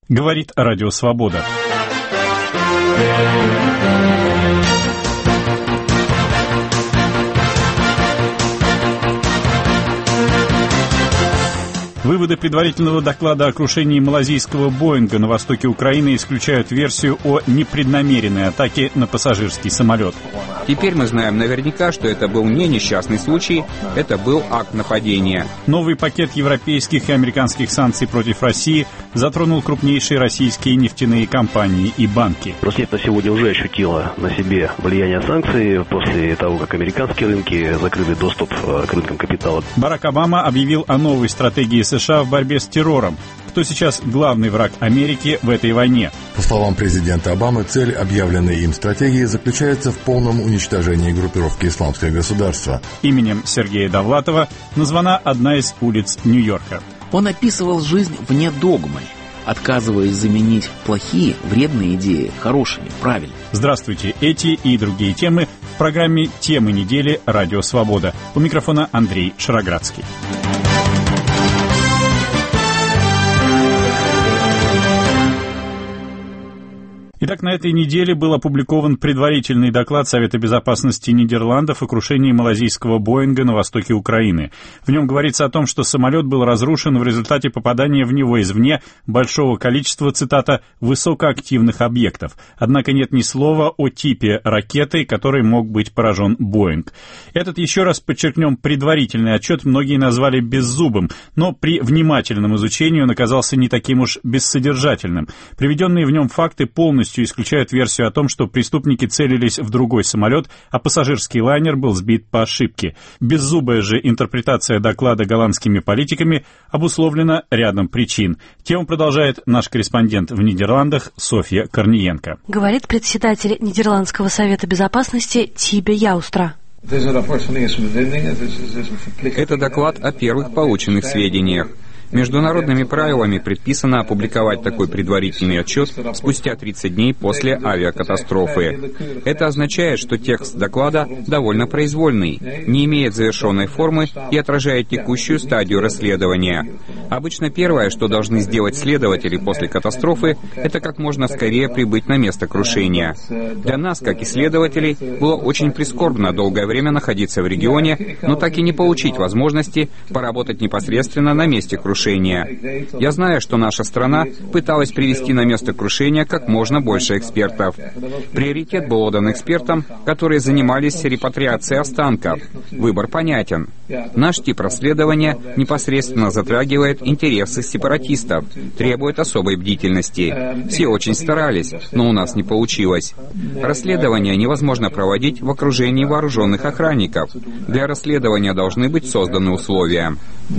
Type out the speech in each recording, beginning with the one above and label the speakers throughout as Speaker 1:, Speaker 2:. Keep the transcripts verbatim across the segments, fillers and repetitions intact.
Speaker 1: Говорит Радио Свобода. Выводы предварительного доклада о крушении малайзийского Боинга на востоке Украины исключают версию о непреднамеренной атаке на пассажирский самолет.
Speaker 2: Теперь мы знаем наверняка, что это был не несчастный случай, это был акт нападения.
Speaker 1: Новый пакет европейских и американских санкций против России затронул крупнейшие российские нефтяные компании и банки.
Speaker 3: Роснефть на сегодня уже ощутила на себе влияние санкций после того, как американские рынки закрыли доступ к рынкам капитала.
Speaker 1: Барак Обама объявил о новой стратегии США в борьбе с террором. Кто сейчас главный враг Америки в этой войне?
Speaker 4: По словам президента Обамы, цель объявленной им стратегии заключается в полном уничтожении группировки «Исламское государство».
Speaker 1: Именем Сергея Довлатова названа одна из улиц Нью-Йорка.
Speaker 5: Он описывал жизнь вне догмы, отказываясь заменить плохие, вредные идеи хорошими, правильными.
Speaker 1: Здравствуйте, эти и другие темы в программе «Темы недели. Радио Свобода». У микрофона Андрей Шароградский. Итак, на этой неделе был опубликован предварительный доклад Совета безопасности Нидерландов о крушении малайзийского Боинга на востоке Украины. В нем говорится о том, что самолет был разрушен в результате попадания в него извне большого количества, цитата, «высокоактивных объектов». Однако нет ни слова о типе ракеты, которой мог быть поражен Боинг. Этот, еще раз подчеркнем, предварительный отчет многие назвали беззубым, но при внимательном изучении он оказался не таким уж бессодержательным. Приведенные в нем факты полностью исключают версию о том, что преступники целились в другой самолет, а пассажирский лайнер был сбит по ошибке. Беззубая же интерпретация доклада голландскими политиками обусловлена рядом причин. Тему продолжает наш корреспондент в Нидерландах Софья Корниенко.
Speaker 6: Говорит председатель Нидерландского совета безопасности Тибе Яустра.
Speaker 2: Это доклад о первых полученных сведениях. Международными правилами предписано опубликовать такой предварительный отчет спустя тридцать дней после авиакатастрофы. Это означает, что текст доклада довольно произвольный, не имеет завершенной формы и отражает текущую стадию расследования. Обычно первое, что должны сделать следователи после катастрофы, это как можно скорее прибыть на место крушения. Для нас, как исследователей, было очень прискорбно долгое время находиться в регионе, но так и не получить возможности поработать непосредственно на месте крушения. Я знаю, что наша страна пыталась привести на место крушения как можно больше экспертов. Приоритет был отдан экспертам, которые занимались репатриацией останков. Выбор понятен. Наш тип расследования непосредственно затрагивает интересы сепаратистов, требует особой бдительности. Все очень старались, но у нас не получилось. Расследование невозможно проводить в окружении вооруженных охранников. Для расследования должны быть созданы условия.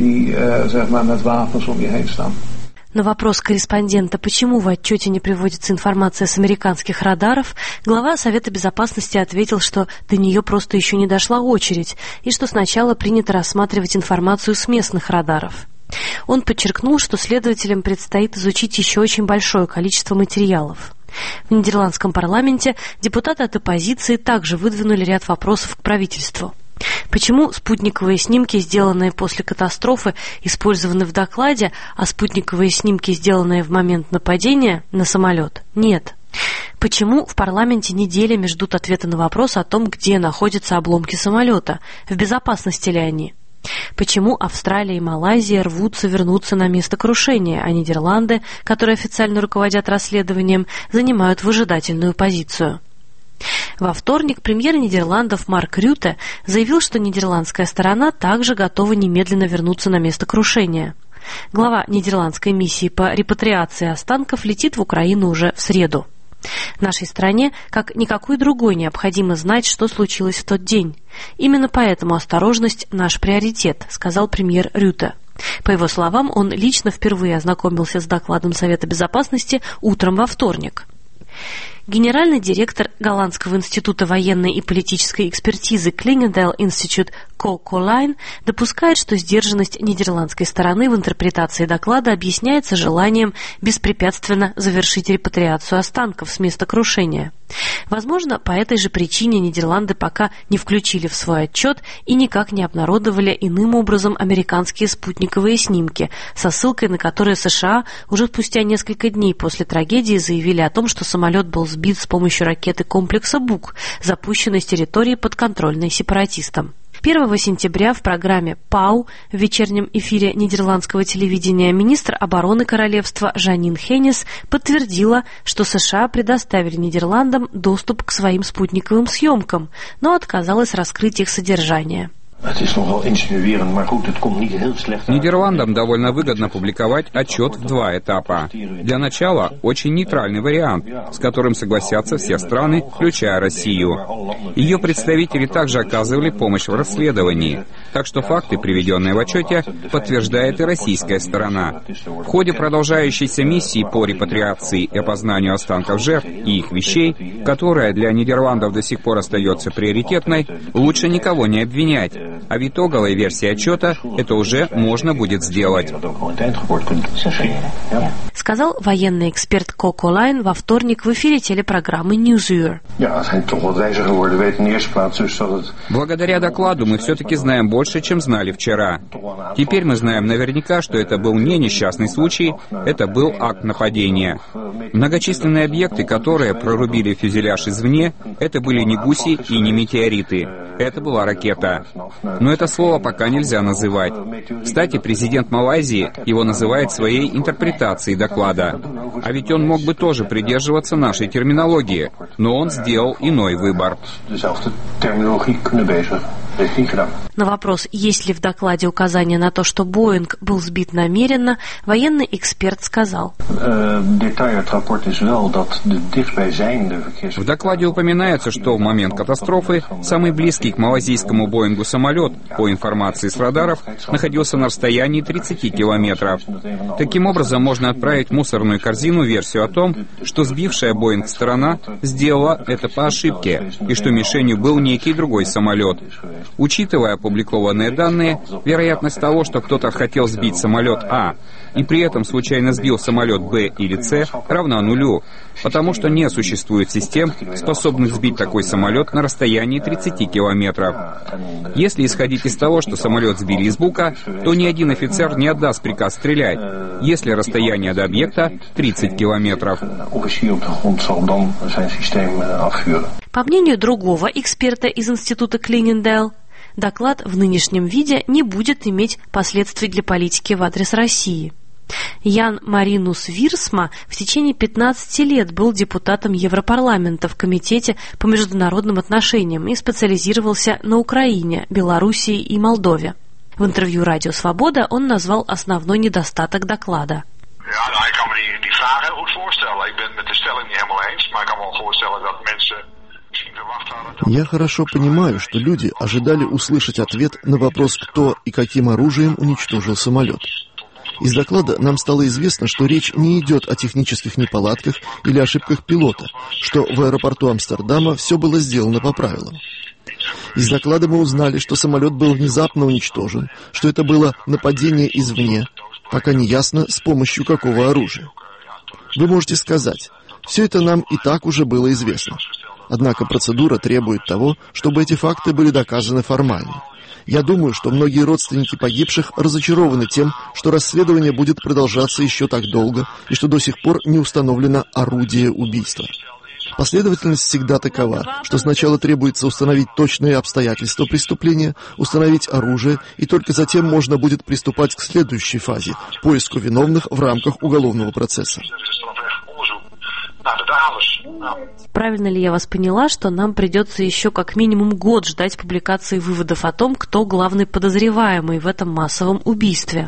Speaker 6: На вопрос корреспондента, почему в отчете не приводится информация с американских радаров, глава Совета безопасности ответил, что до нее просто еще не дошла очередь, и что сначала принято рассматривать информацию с местных радаров. Он подчеркнул, что следователям предстоит изучить еще очень большое количество материалов. В нидерландском парламенте депутаты от оппозиции также выдвинули ряд вопросов к правительству. Почему спутниковые снимки, сделанные после катастрофы, использованы в докладе, а спутниковые снимки, сделанные в момент нападения на самолет, нет? Почему в парламенте неделями ждут ответа на вопрос о том, где находятся обломки самолета, в безопасности ли они? Почему Австралия и Малайзия рвутся вернуться на место крушения, а Нидерланды, которые официально руководят расследованием, занимают выжидательную позицию? Во вторник премьер Нидерландов Марк Рюте заявил, что нидерландская сторона также готова немедленно вернуться на место крушения. Глава нидерландской миссии по репатриации останков летит в Украину уже в среду. Нашей стране, как никакой другой, необходимо знать, что случилось в тот день. Именно поэтому осторожность – наш приоритет, сказал премьер Рюте. По его словам, он лично впервые ознакомился с докладом Совета безопасности утром во вторник. Генеральный директор Голландского института военной и политической экспертизы Кlingendal Institute Ко Колайн допускает, что сдержанность нидерландской стороны в интерпретации доклада объясняется желанием беспрепятственно завершить репатриацию останков с места крушения. Возможно, по этой же причине Нидерланды пока не включили в свой отчет и никак не обнародовали иным образом американские спутниковые снимки, со ссылкой на которые США уже спустя несколько дней после трагедии заявили о том, что самолет был сбит с помощью ракеты комплекса «Бук», запущенной с территории, подконтрольной сепаратистам. первого сентября в программе «Пау» в вечернем эфире нидерландского телевидения министр обороны королевства Жанин Хеннис подтвердила, что США предоставили Нидерландам доступ к своим спутниковым съемкам, но отказалась раскрыть их содержание.
Speaker 2: Нидерландам довольно выгодно публиковать отчет в два этапа. Для начала, очень нейтральный вариант, с которым согласятся все страны, включая Россию. Ее представители также оказывали помощь в расследовании, так что факты, приведенные в отчете, подтверждает и российская сторона. В ходе продолжающейся миссии по репатриации и опознанию останков жертв и их вещей, которая для Нидерландов до сих пор остается приоритетной, лучше никого не обвинять. А в итоговой версии отчета это уже можно будет сделать.
Speaker 6: Сказал военный эксперт Ко Колайн во вторник в эфире телепрограммы Newsuur.
Speaker 2: Благодаря докладу мы все-таки знаем больше, чем знали вчера. Теперь мы знаем наверняка, что это был не несчастный случай, это был акт нападения. Многочисленные объекты, которые прорубили фюзеляж извне, это были не гуси и не метеориты. Это была ракета. Но это слово пока нельзя называть. Кстати, президент Малайзии его называет своей интерпретацией доклада. А ведь он мог бы тоже придерживаться нашей терминологии, но он сделал иной выбор.
Speaker 6: На вопрос, есть ли в докладе указание на то, что Боинг был сбит намеренно, военный эксперт сказал:
Speaker 2: в докладе упоминается, что в момент катастрофы самый близкий к малайзийскому Боингу самолет, по информации с радаров, находился на расстоянии тридцати километров. Таким образом, можно отправить в мусорную корзину версию о том, что сбившая Боинг сторона сделала это по ошибке, и что мишенью был некий другой самолет. Учитывая опубликованные данные, вероятность того, что кто-то хотел сбить самолет А, и при этом случайно сбил самолет Б или С, равна нулю, потому что не существует систем, способных сбить такой самолет на расстоянии тридцати километров. Если исходить из того, что самолет сбили из Бука, то ни один офицер не отдаст приказ стрелять, если расстояние до объекта тридцать километров.
Speaker 6: По мнению другого эксперта из института Клинендейл, доклад в нынешнем виде не будет иметь последствий для политики в адрес России. Ян Маринус Вирсма в течение пятнадцати лет был депутатом Европарламента в Комитете по международным отношениям и специализировался на Украине, Белоруссии и Молдове. В интервью «Радио Свобода» он назвал основной недостаток доклада.
Speaker 7: Я хорошо понимаю, что люди ожидали услышать ответ на вопрос, кто и каким оружием уничтожил самолет. Из доклада нам стало известно, что речь не идет о технических неполадках или ошибках пилота, что в аэропорту Амстердама все было сделано по правилам. Из доклада мы узнали, что самолет был внезапно уничтожен, что это было нападение извне, пока не ясно, с помощью какого оружия. Вы можете сказать, все это нам и так уже было известно. Однако процедура требует того, чтобы эти факты были доказаны формально. Я думаю, что многие родственники погибших разочарованы тем, что расследование будет продолжаться еще так долго и что до сих пор не установлено орудие убийства. Последовательность всегда такова, что сначала требуется установить точные обстоятельства преступления, установить оружие, и только затем можно будет приступать к следующей фазе – поиску виновных в рамках уголовного процесса.
Speaker 6: Правильно ли я вас поняла, что нам придется еще как минимум год ждать публикации выводов о том, кто главный подозреваемый в этом массовом убийстве?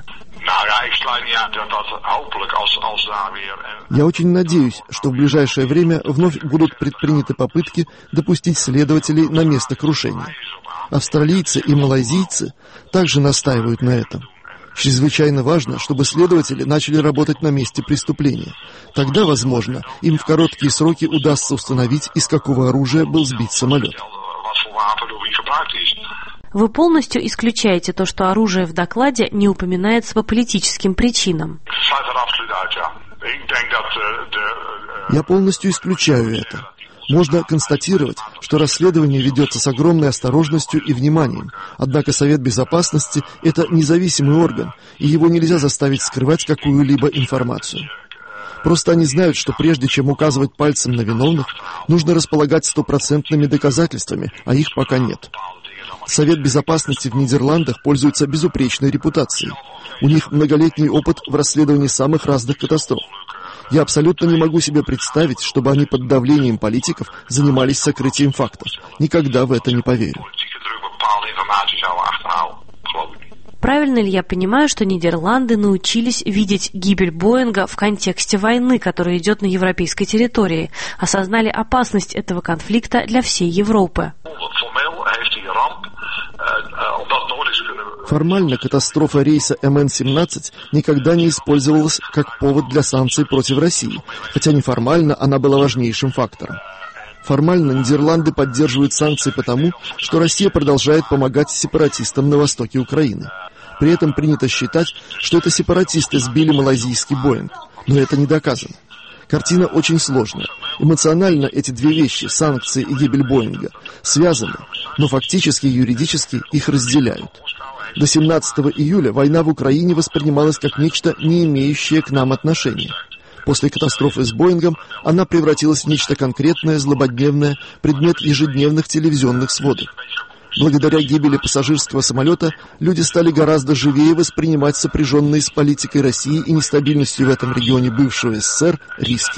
Speaker 7: Я очень надеюсь, что в ближайшее время вновь будут предприняты попытки допустить следователей на место крушения. Австралийцы и малайзийцы также настаивают на этом. Чрезвычайно важно, чтобы следователи начали работать на месте преступления. Тогда, возможно, им в короткие сроки удастся установить, из какого оружия был сбит самолет.
Speaker 6: Вы полностью исключаете то, что оружие в докладе не упоминается по политическим причинам?
Speaker 7: Я полностью исключаю это. Можно констатировать, что расследование ведется с огромной осторожностью и вниманием, однако Совет Безопасности – это независимый орган, и его нельзя заставить скрывать какую-либо информацию. Просто они знают, что прежде чем указывать пальцем на виновных, нужно располагать стопроцентными доказательствами, а их пока нет. Совет Безопасности в Нидерландах пользуется безупречной репутацией. У них многолетний опыт в расследовании самых разных катастроф. Я абсолютно не могу себе представить, чтобы они под давлением политиков занимались сокрытием фактов. Никогда в это не поверю.
Speaker 6: Правильно ли я понимаю, что Нидерланды научились видеть гибель Боинга в контексте войны, которая идет на европейской территории, осознали опасность этого конфликта для всей Европы?
Speaker 7: Формально катастрофа рейса эм эн семнадцать никогда не использовалась как повод для санкций против России, хотя неформально она была важнейшим фактором. Формально Нидерланды поддерживают санкции потому, что Россия продолжает помогать сепаратистам на востоке Украины. При этом принято считать, что это сепаратисты сбили малайзийский Боинг, но это не доказано. Картина очень сложная. Эмоционально эти две вещи, санкции и гибель Боинга, связаны, но фактически и юридически их разделяют. До семнадцатого июля война в Украине воспринималась как нечто, не имеющее к нам отношения. После катастрофы с Боингом она превратилась в нечто конкретное, злободневное, предмет ежедневных телевизионных сводок. Благодаря гибели пассажирского самолета люди стали гораздо живее воспринимать сопряженные с политикой России и нестабильностью в этом регионе бывшего эс эс эс эр риски.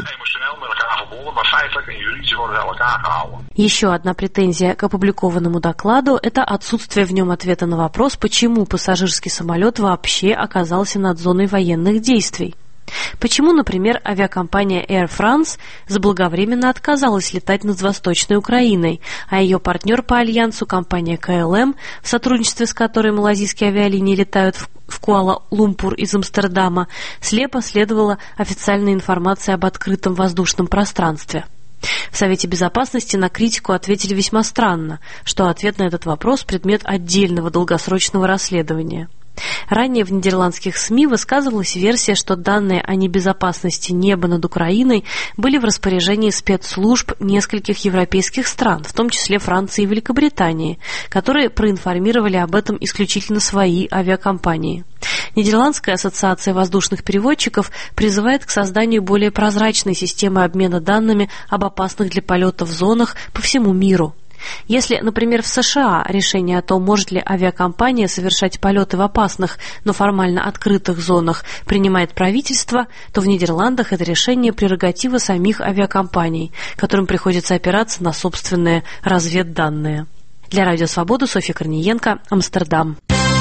Speaker 6: Еще одна претензия к опубликованному докладу – это отсутствие в нем ответа на вопрос, почему пассажирский самолет вообще оказался над зоной военных действий. Почему, например, авиакомпания Air France заблаговременно отказалась летать над Восточной Украиной, а ее партнер по альянсу, компания ка эл эм, в сотрудничестве с которой малайзийские авиалинии летают в, в Куала-Лумпур из Амстердама, слепо следовала официальной информации об открытом воздушном пространстве? В Совете Безопасности на критику ответили весьма странно, что ответ на этот вопрос – предмет отдельного долгосрочного расследования. Ранее в нидерландских СМИ высказывалась версия, что данные о небезопасности неба над Украиной были в распоряжении спецслужб нескольких европейских стран, в том числе Франции и Великобритании, которые проинформировали об этом исключительно свои авиакомпании. Нидерландская ассоциация воздушных переводчиков призывает к созданию более прозрачной системы обмена данными об опасных для полетов зонах по всему миру. Если, например, в США решение о том, может ли авиакомпания совершать полеты в опасных, но формально открытых зонах, принимает правительство, то в Нидерландах это решение прерогатива самих авиакомпаний, которым приходится опираться на собственные разведданные. Для Радио Свобода Софья Корниенко, Амстердам.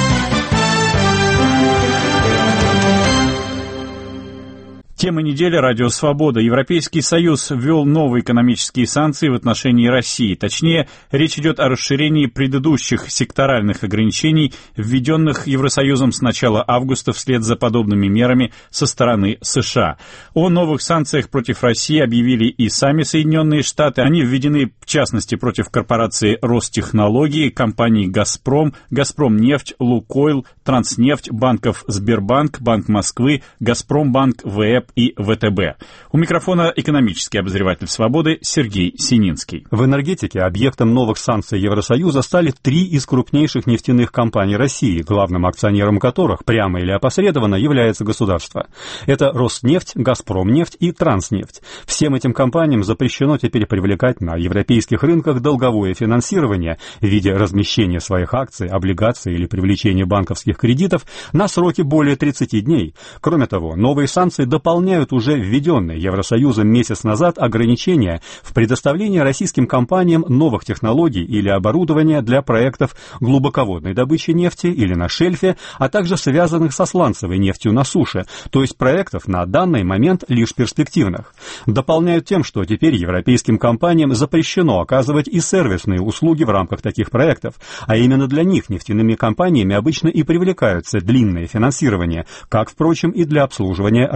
Speaker 1: Тема недели «Радио Свобода». Европейский Союз ввел новые экономические санкции в отношении России. Точнее, речь идет о расширении предыдущих секторальных ограничений, введенных Евросоюзом с начала августа вслед за подобными мерами со стороны США. О новых санкциях против России объявили и сами Соединенные Штаты. Они введены, в частности, против корпорации Ростехнологии, компаний «Газпром», «Газпромнефть», «Лукойл», «Транснефть», банков «Сбербанк», «Банк Москвы», «Газпромбанк», ВЭП и вэ тэ бэ. У микрофона экономический обозреватель «Свободы» Сергей Сининский.
Speaker 8: В энергетике объектом новых санкций Евросоюза стали три из крупнейших нефтяных компаний России, главным акционером которых, прямо или опосредованно, является государство. Это Роснефть, Газпромнефть и Транснефть. Всем этим компаниям запрещено теперь привлекать на европейских рынках долговое финансирование в виде размещения своих акций, облигаций или привлечения банковских кредитов на сроки более тридцати дней. Кроме того, новые санкции дополняют уже введенные Евросоюзом месяц назад ограничения в предоставлении российским компаниям новых технологий или оборудования для проектов глубоководной добычи нефти или на шельфе, а также связанных со сланцевой нефтью на суше, то есть проектов на данный момент лишь перспективных. Дополняют тем, что теперь европейским компаниям запрещено оказывать и сервисные услуги в рамках таких проектов, а именно для них нефтяными компаниями обычно и привлекаются длинные финансирования, как, впрочем, и для обслуживания ранее накопленных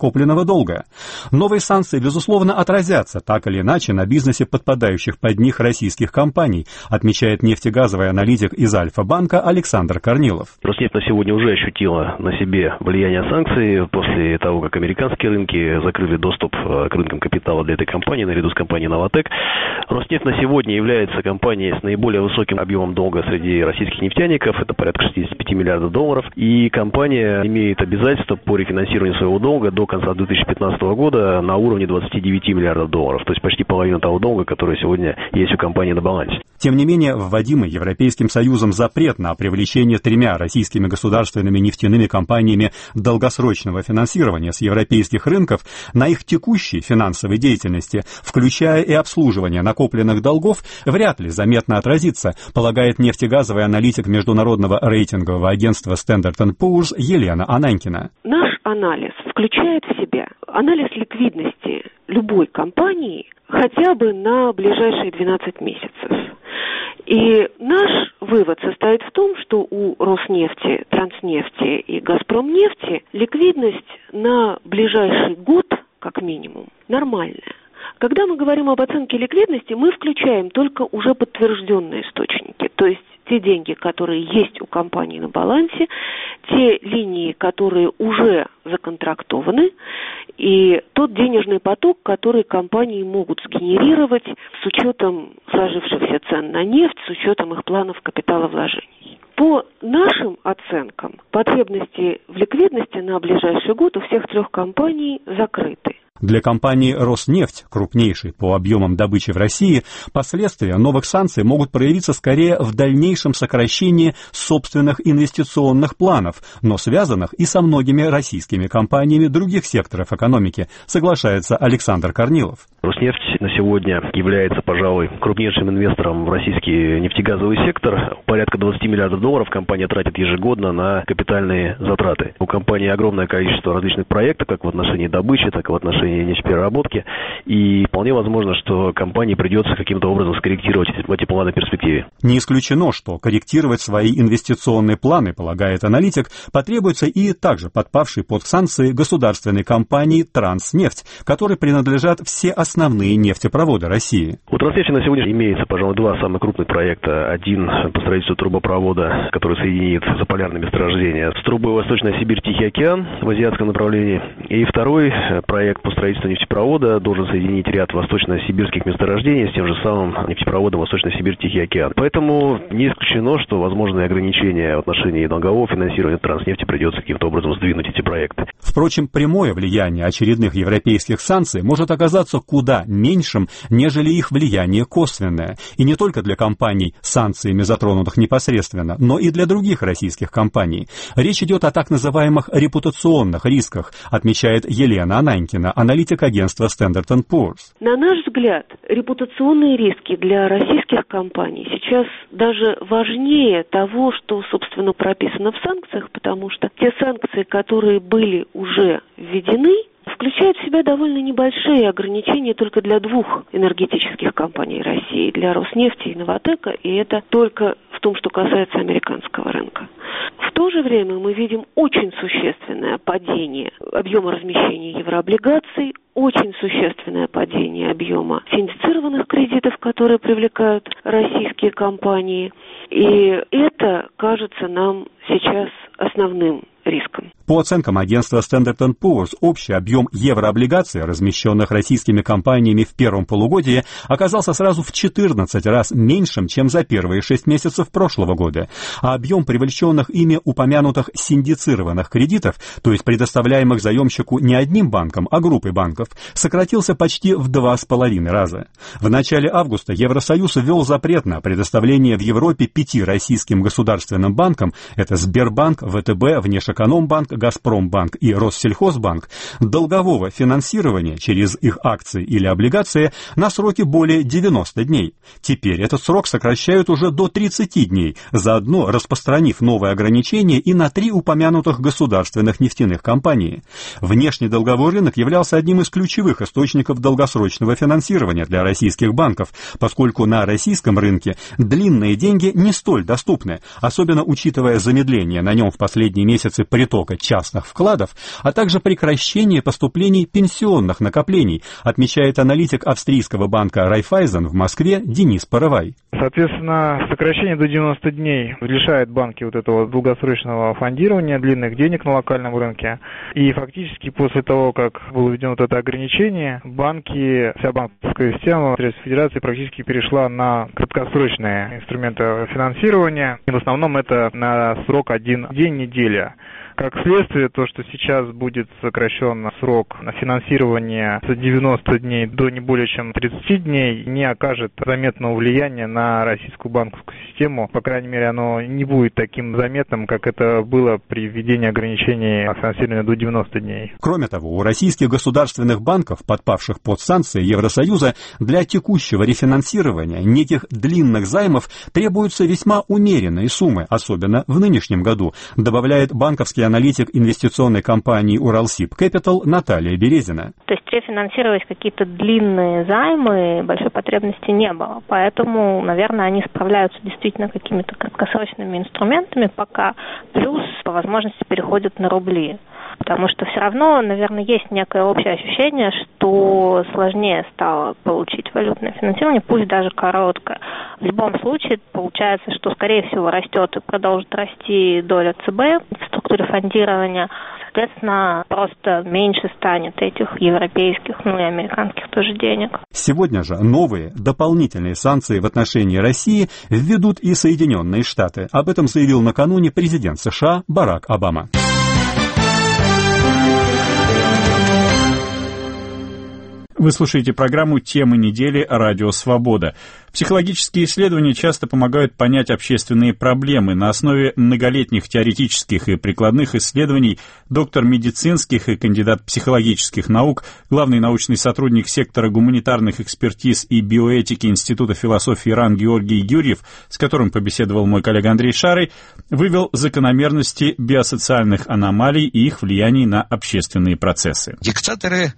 Speaker 8: накопленного долга. Новые санкции, безусловно, отразятся так или иначе на бизнесе подпадающих под них российских компаний, отмечает нефтегазовый аналитик из Альфа-банка Александр Корнилов.
Speaker 3: Роснефть на сегодня уже ощутила на себе влияние санкций после того, как американские рынки закрыли доступ к рынкам капитала для этой компании наряду с компанией «Новатэк». Роснефть на сегодня является компанией с наиболее высоким объемом долга среди российских нефтяников, это порядка шестьдесят пять миллиардов долларов, и компания имеет обязательства по рефинансированию своего долга до конца две тысячи пятнадцатого года на уровне двадцати девяти миллиардов долларов, то есть почти половина того долга, который сегодня есть у компании на балансе.
Speaker 8: Тем не менее, вводимый Европейским Союзом запрет на привлечение тремя российскими государственными нефтяными компаниями долгосрочного финансирования с европейских рынков на их текущей финансовой деятельности, включая и обслуживание накопленных долгов, вряд ли заметно отразится, полагает нефтегазовый аналитик международного рейтингового агентства Standard энд Poor's Елена Ананькина.
Speaker 9: Наш анализ включает в себя анализ ликвидности любой компании хотя бы на ближайшие двенадцать месяцев. И наш вывод состоит в том, что у Роснефти, Транснефти и Газпромнефти ликвидность на ближайший год, как минимум, нормальная. Когда мы говорим об оценке ликвидности, мы включаем только уже подтвержденные источники, то есть те деньги, которые есть у компании на балансе, те линии, которые уже законтрактованы, и тот денежный поток, который компании могут сгенерировать с учетом сложившихся цен на нефть, с учетом их планов капиталовложений. По нашим оценкам, потребности в ликвидности на ближайший год у всех трех компаний закрыты.
Speaker 8: Для компании «Роснефть», крупнейшей по объемам добычи в России, последствия новых санкций могут проявиться скорее в дальнейшем сокращении собственных инвестиционных планов, но связанных и со многими российскими компаниями других секторов экономики, соглашается Александр Корнилов.
Speaker 3: Роснефть на сегодня является, пожалуй, крупнейшим инвестором в российский нефтегазовый сектор. Порядка двадцати миллиардов долларов компания тратит ежегодно на капитальные затраты. У компании огромное количество различных проектов, как в отношении добычи, так и в отношении нефтепереработки, и вполне возможно, что компании придется каким-то образом скорректировать эти планы в перспективе.
Speaker 8: Не исключено, что корректировать свои инвестиционные планы, полагает аналитик, потребуется и также подпавшей под санкции государственной компании «Транснефть», которой принадлежат все основные нефтепроводы России.
Speaker 3: У «Транснефти» на сегодня имеется, пожалуй, два самых крупных проекта. Один по строительству трубопровода, который соединит заполярные месторождения с трубой Восточная Сибирь, Тихий океан в азиатском направлении. И второй проект по строительству нефтепровода должен соединить ряд восточно-сибирских месторождений с тем же самым нефтепроводом Восточная Сибирь, Тихий океан. Поэтому не исключено, что возможные ограничения в отношении долгового финансирования Транснефти придется каким-то образом сдвинуть эти проекты.
Speaker 8: Впрочем, прямое влияние очередных европейских санкций может оказаться куда меньшим, нежели их влияние косвенное. И не только для компаний, санкциями затронутых непосредственно, но и для других российских компаний. Речь идет о так называемых репутационных рисках, отмечает Елена Ананькина, аналитик агентства Standard энд Poor's.
Speaker 9: На наш взгляд, репутационные риски для российских компаний сейчас даже важнее того, что, собственно, прописано в санкциях, потому что те санкции, которые были уже введены, включают в себя довольно небольшие ограничения только для двух энергетических компаний России, для Роснефти и Новатэка, и это только в том, что касается американского рынка. В то же время мы видим очень существенное падение объема размещения еврооблигаций, очень существенное падение объема синдицированных кредитов, которые привлекают российские компании. И это кажется нам сейчас основным риском.
Speaker 8: По оценкам агентства Standard энд Poor's, общий объем еврооблигаций, размещенных российскими компаниями в первом полугодии, оказался сразу в четырнадцать раз меньшим, чем за первые шесть месяцев прошлого года, а объем привлеченных ими упомянутых синдицированных кредитов, то есть предоставляемых заемщику не одним банком, а группой банков, сократился почти в два с половиной раза. В начале августа Евросоюз ввел запрет на предоставление в Европе пяти российским государственным банкам, это Сбербанк, ВТБ, Внешэкономбанк, Газпромбанк и Россельхозбанк, долгового финансирования через их акции или облигации на сроки более девяноста дней. Теперь этот срок сокращают уже до тридцати дней, заодно распространив новые ограничения и на три упомянутых государственных нефтяных компании. Внешний долговой рынок являлся одним из ключевых источников долгосрочного финансирования для российских банков, поскольку на российском рынке длинные деньги не столь доступны, особенно учитывая замедление на нем в последние месяцы границы притока частных вкладов, а также прекращение поступлений пенсионных накоплений, отмечает аналитик австрийского банка Райффайзен в Москве Денис Парывай.
Speaker 10: Соответственно, сокращение до девяноста дней лишает банки вот этого долгосрочного фондирования, длинных денег на локальном рынке. И фактически после того, как было введено вот это ограничение, банки, вся банковская система Российской Федерации практически перешла на краткосрочные инструменты финансирования. И в основном это на срок один день, неделя. Как следствие, то, что сейчас будет сокращен срок на финансирование с девяноста дней до не более чем тридцати дней, не окажет заметного влияния на российскую банковскую систему. По крайней мере, оно не будет таким заметным, как это было при введении ограничений финансирования до девяноста дней.
Speaker 8: Кроме того, у российских государственных банков, подпавших под санкции Евросоюза, для текущего рефинансирования неких длинных займов требуются весьма умеренные суммы, особенно в нынешнем году, добавляет банковский аналитик инвестиционной компании Уралсиб Capital Наталья Березина.
Speaker 11: То есть рефинансировать какие-то длинные займы большой потребности не было. Поэтому, наверное, они справляются действительно какими-то краткосрочными инструментами пока, плюс по возможности переходят на рубли. Потому что все равно, наверное, есть некое общее ощущение, что сложнее стало получить валютное финансирование, пусть даже короткое. В любом случае, получается, что, скорее всего, растет и продолжит расти доля ЦБ в структуре фондирования. Соответственно, просто меньше станет этих европейских, ну и американских тоже денег.
Speaker 8: Сегодня же новые дополнительные санкции в отношении России введут и Соединенные Штаты. Об этом заявил накануне президент США Барак Обама.
Speaker 1: Вы слушаете программу «Темы недели» «Радио Свобода». Психологические исследования часто помогают понять общественные проблемы. На основе многолетних теоретических и прикладных исследований доктор медицинских и кандидат психологических наук, главный научный сотрудник сектора гуманитарных экспертиз и биоэтики Института философии РАН Георгий Юрьев, с которым побеседовал мой коллега Андрей Шарый, вывел закономерности биосоциальных аномалий и их влияние на общественные процессы.
Speaker 12: Диктаторы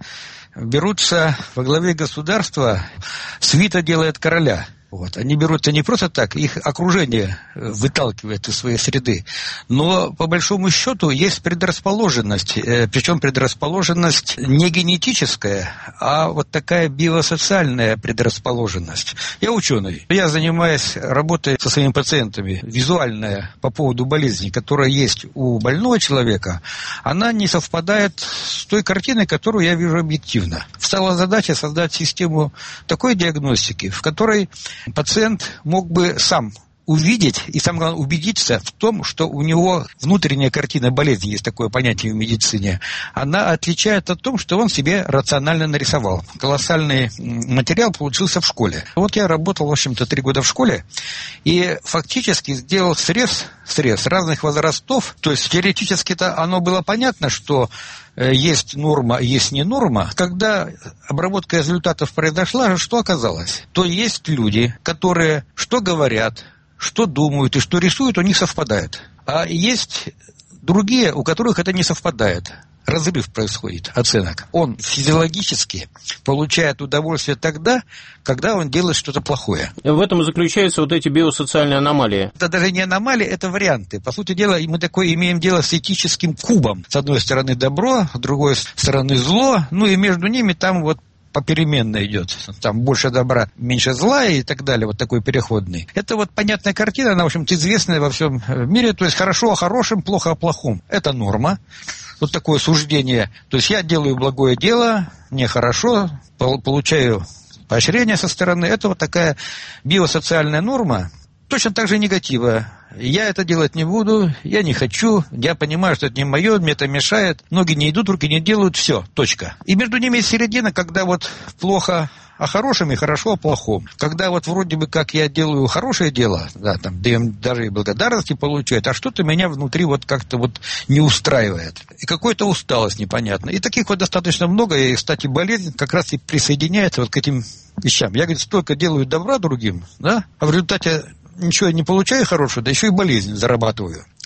Speaker 12: берутся во главе государства, свита делает короля. Вот. Они берутся не просто так, их окружение выталкивает из своей среды, но по большому счету есть предрасположенность, э, причем предрасположенность не генетическая, а вот такая биосоциальная предрасположенность. Я ученый, я занимаюсь работой со своими пациентами, визуальная по поводу болезни, которая есть у больного человека, она не совпадает с той картиной, которую я вижу объективно. Встала задача создать систему такой диагностики, в которой пациент мог бы сам увидеть и, самое главное, убедиться в том, что у него внутренняя картина болезни, есть такое понятие в медицине, она отличает от того, что он себе рационально нарисовал. Колоссальный материал получился в школе. Вот я работал, в общем-то, три года в школе, и фактически сделал срез, срез разных возрастов. То есть теоретически-то оно было понятно, что есть норма, есть не норма. Когда обработка результатов произошла, что оказалось? То есть люди, которые что говорят, что думают и что рисуют, у них совпадает. А есть другие, у которых это не совпадает. Разрыв происходит оценок. Он физиологически получает удовольствие тогда, когда он делает что-то плохое.
Speaker 13: В этом и заключаются вот эти биосоциальные аномалии.
Speaker 12: Это даже не аномалии, это варианты. По сути дела, мы такое имеем дело с этическим кубом. С одной стороны добро, с другой стороны зло, ну и между ними там вот попеременно идет. Там больше добра, меньше зла и так далее. Вот такой переходный. Это вот понятная картина, она, в общем-то, известная во всем мире. То есть хорошо о хорошем, плохо о плохом. Это норма. Вот такое суждение. То есть я делаю благое дело, мне хорошо, получаю поощрение со стороны. Это вот такая биосоциальная норма. Точно так же негатива. Я это делать не буду, я не хочу, я понимаю, что это не мое, мне это мешает. Ноги не идут, руки не делают, все, точка. И между ними есть середина, когда вот плохо о хорошем и хорошо о плохом. Когда вот вроде бы как я делаю хорошее дело, да, там, даже и благодарности получают, а что-то меня внутри вот как-то вот не устраивает. И какая-то усталость непонятная. И таких вот достаточно много, и, кстати, болезнь как раз и присоединяется вот к этим вещам. Я, говорит, столько делаю добра другим, да, а в результате ничего не получаю хорошего, да еще и болезнь зарабатываю.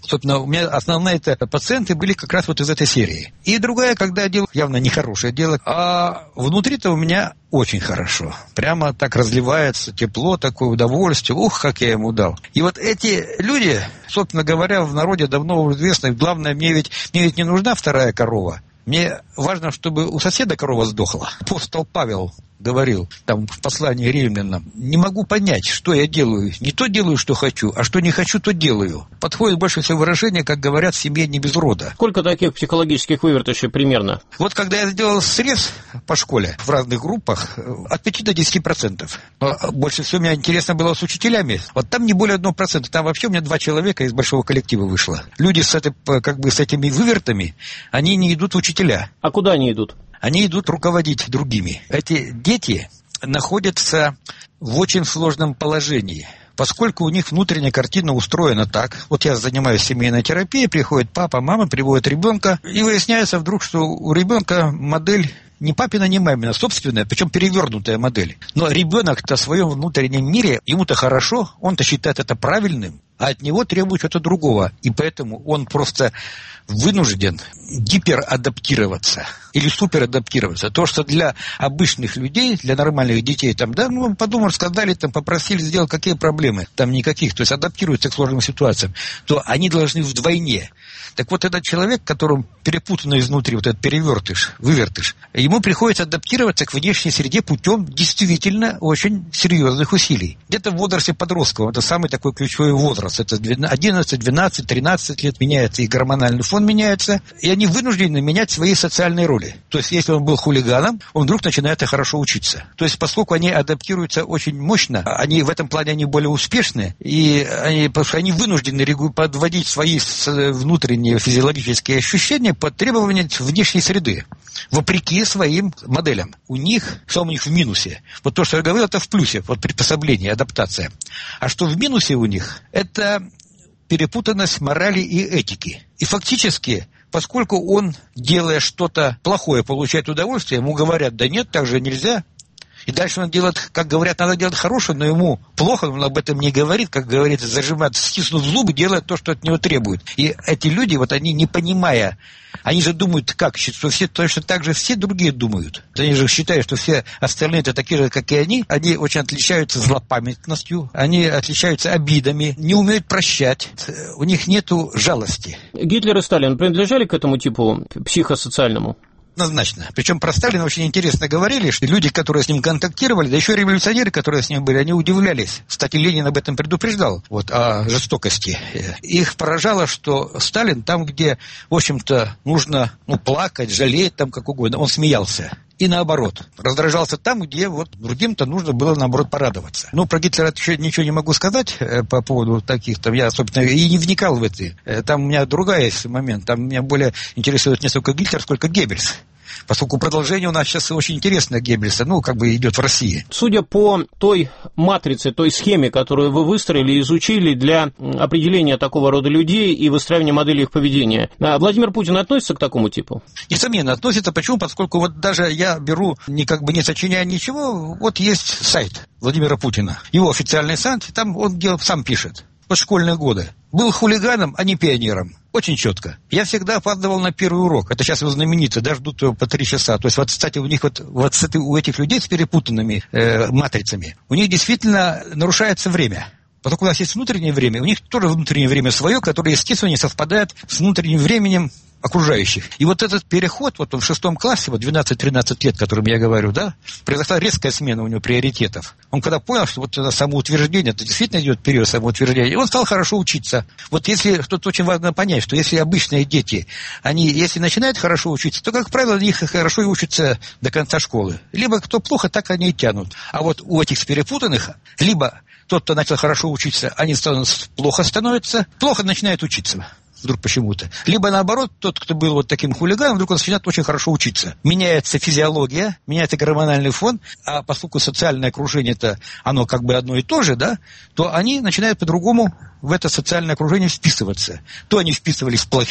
Speaker 12: Собственно, у меня основные это пациенты были как раз вот из этой серии. И другая, когда я делаю явно нехорошее дело, а внутри-то у меня очень хорошо. Прямо так разливается тепло, такое удовольствие. Ух, как я ему дал. И вот эти люди, собственно говоря, в народе давно известно, главное, мне ведь, мне ведь не нужна вторая корова. Мне важно, чтобы у соседа корова сдохла. Апостол Павел говорил там в послании римлянам: не могу понять, что я делаю. Не то делаю, что хочу, а что не хочу, то делаю. Подходит больше всего выражение, как говорят, в семье не без рода.
Speaker 13: Сколько таких психологических вывертышей примерно?
Speaker 12: Вот когда я сделал срез по школе в разных группах, от пяти до десяти процентов. Но больше всего мне интересно было с учителями. Вот там не более одного процента. Там вообще у меня два человека из большого коллектива вышло. Люди с, этой, как бы, с этими вывертами, они не идут в учителя.
Speaker 13: А куда они идут?
Speaker 12: Они идут руководить другими. Эти дети находятся в очень сложном положении, поскольку у них внутренняя картина устроена так. Вот я занимаюсь семейной терапией, приходит папа, мама, приводит ребенка, и выясняется вдруг, что у ребенка модель не папина, не мамина, собственная, причем перевернутая модель. Но ребенок-то в своем внутреннем мире, ему-то хорошо, он-то считает это правильным, а от него требует что-то другого. И поэтому он просто вынужден гиперадаптироваться или суперадаптироваться. То, что для обычных людей, для нормальных детей, там, да, ну, подумали, сказали, там, попросили сделать, какие проблемы? Там никаких, то есть адаптируются к сложным ситуациям, то они должны вдвойне. Так вот, этот человек, которому перепутано изнутри, вот этот перевертыш, вывертыш, ему приходится адаптироваться к внешней среде путем действительно очень серьезных усилий. Где-то в возрасте подростков, это самый такой ключевой возраст, это одиннадцать, двенадцать, тринадцать лет меняется, и гормональный фон меняется, и они вынуждены менять свои социальные роли. То есть, если он был хулиганом, он вдруг начинает хорошо учиться. То есть, поскольку они адаптируются очень мощно, они в этом плане они более успешны, и они, потому что они вынуждены подводить свои внутренние физиологические ощущения под требования внешней среды, вопреки своим моделям. У них, что у них в минусе? Вот то, что я говорил, это в плюсе, вот приспособление, адаптация. А что в минусе у них? Это перепутанность морали и этики. И фактически, поскольку он, делая что-то плохое, получает удовольствие, ему говорят: да нет, так же нельзя. И дальше он делает, как говорят, надо делать хорошее, но ему плохо, он об этом не говорит, как говорится, зажимает, стиснув зубы, делает то, что от него требует. И эти люди, вот они, не понимая, они же думают, как, что все точно так же все другие думают. Они же считают, что все остальные-то такие же, как и они. Они очень отличаются злопамятностью, они отличаются обидами, не умеют прощать, у них нету жалости.
Speaker 13: Гитлер и Сталин принадлежали к этому типу психосоциальному?
Speaker 12: Однозначно. Причем про Сталина очень интересно говорили, что люди, которые с ним контактировали, да еще революционеры, которые с ним были, они удивлялись. Кстати, Ленин об этом предупреждал, вот, о жестокости. Их поражало, что Сталин там, где, в общем-то, нужно, ну, плакать, жалеть, там как угодно, он смеялся. И наоборот, раздражался там, где вот другим-то нужно было, наоборот, порадоваться. Ну, про Гитлера еще ничего не могу сказать э, по поводу таких, там, я, собственно, и не вникал в это. Э, там у меня другая есть момент, там меня более интересует не столько Гитлер, сколько Геббельс. Поскольку продолжение у нас сейчас очень интересно Геббельса, ну, как бы идет в России.
Speaker 13: Судя по той матрице, той схеме, которую вы выстроили, изучили для определения такого рода людей и выстраивания модели их поведения, Владимир Путин относится к такому типу?
Speaker 12: Несомненно, относится. Почему? Поскольку вот даже я беру, не как бы не сочиняя ничего, вот есть сайт Владимира Путина, его официальный сайт, там он сам пишет. Вот школьные годы. Был хулиганом, а не пионером. Очень четко. Я всегда опаздывал на первый урок. Это сейчас его знаменито, да, ждут его по три часа. То есть, вот, кстати, у них вот, вот у этих людей с перепутанными э, матрицами, у них действительно нарушается время. Поскольку у нас есть внутреннее время, у них тоже внутреннее время свое, которое, естественно, не совпадает с внутренним временем окружающих. И вот этот переход, вот он в шестом классе, вот двенадцать-тринадцать лет, о котором я говорю, да, произошла резкая смена у него приоритетов. Он когда понял, что вот это самоутверждение, это действительно идет период самоутверждения, он стал хорошо учиться. Вот если, что-то очень важно понять, что если обычные дети, они, если начинают хорошо учиться, то, как правило, они хорошо и учатся до конца школы. Либо кто плохо, так они и тянут. А вот у этих перепутанных, либо тот, кто начал хорошо учиться, они становятся, плохо становятся, плохо начинают учиться. Вдруг почему-то. Либо наоборот, тот, кто был вот таким хулиганом, вдруг он начинает очень хорошо учиться. Меняется физиология, меняется гормональный фон, а поскольку социальное окружение-то, оно как бы одно и то же, да, то они начинают по-другому в это социальное окружение вписываться. То они вписывались с плохим,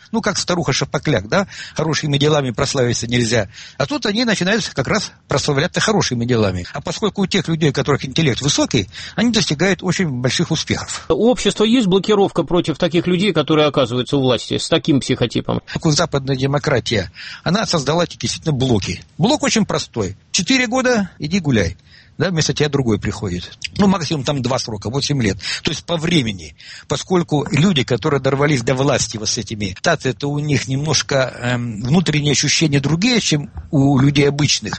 Speaker 12: Ну, как старуха Шапокляк, да, хорошими делами прославиться нельзя. А тут они начинают как раз прославляться хорошими делами. А поскольку у тех людей, у которых интеллект высокий, они достигают очень больших успехов.
Speaker 13: У общества есть блокировка против таких людей, которые оказываются у власти, с таким психотипом?
Speaker 12: Западная демократия, она создала действительно блоки. Блок очень простой. Четыре года иди гуляй. Да, вместо тебя другой приходит. Ну, максимум там два срока, восемь лет. То есть по времени. Поскольку люди, которые дорвались до власти вот с этими, это у них немножко эм, внутренние ощущения другие, чем у людей обычных.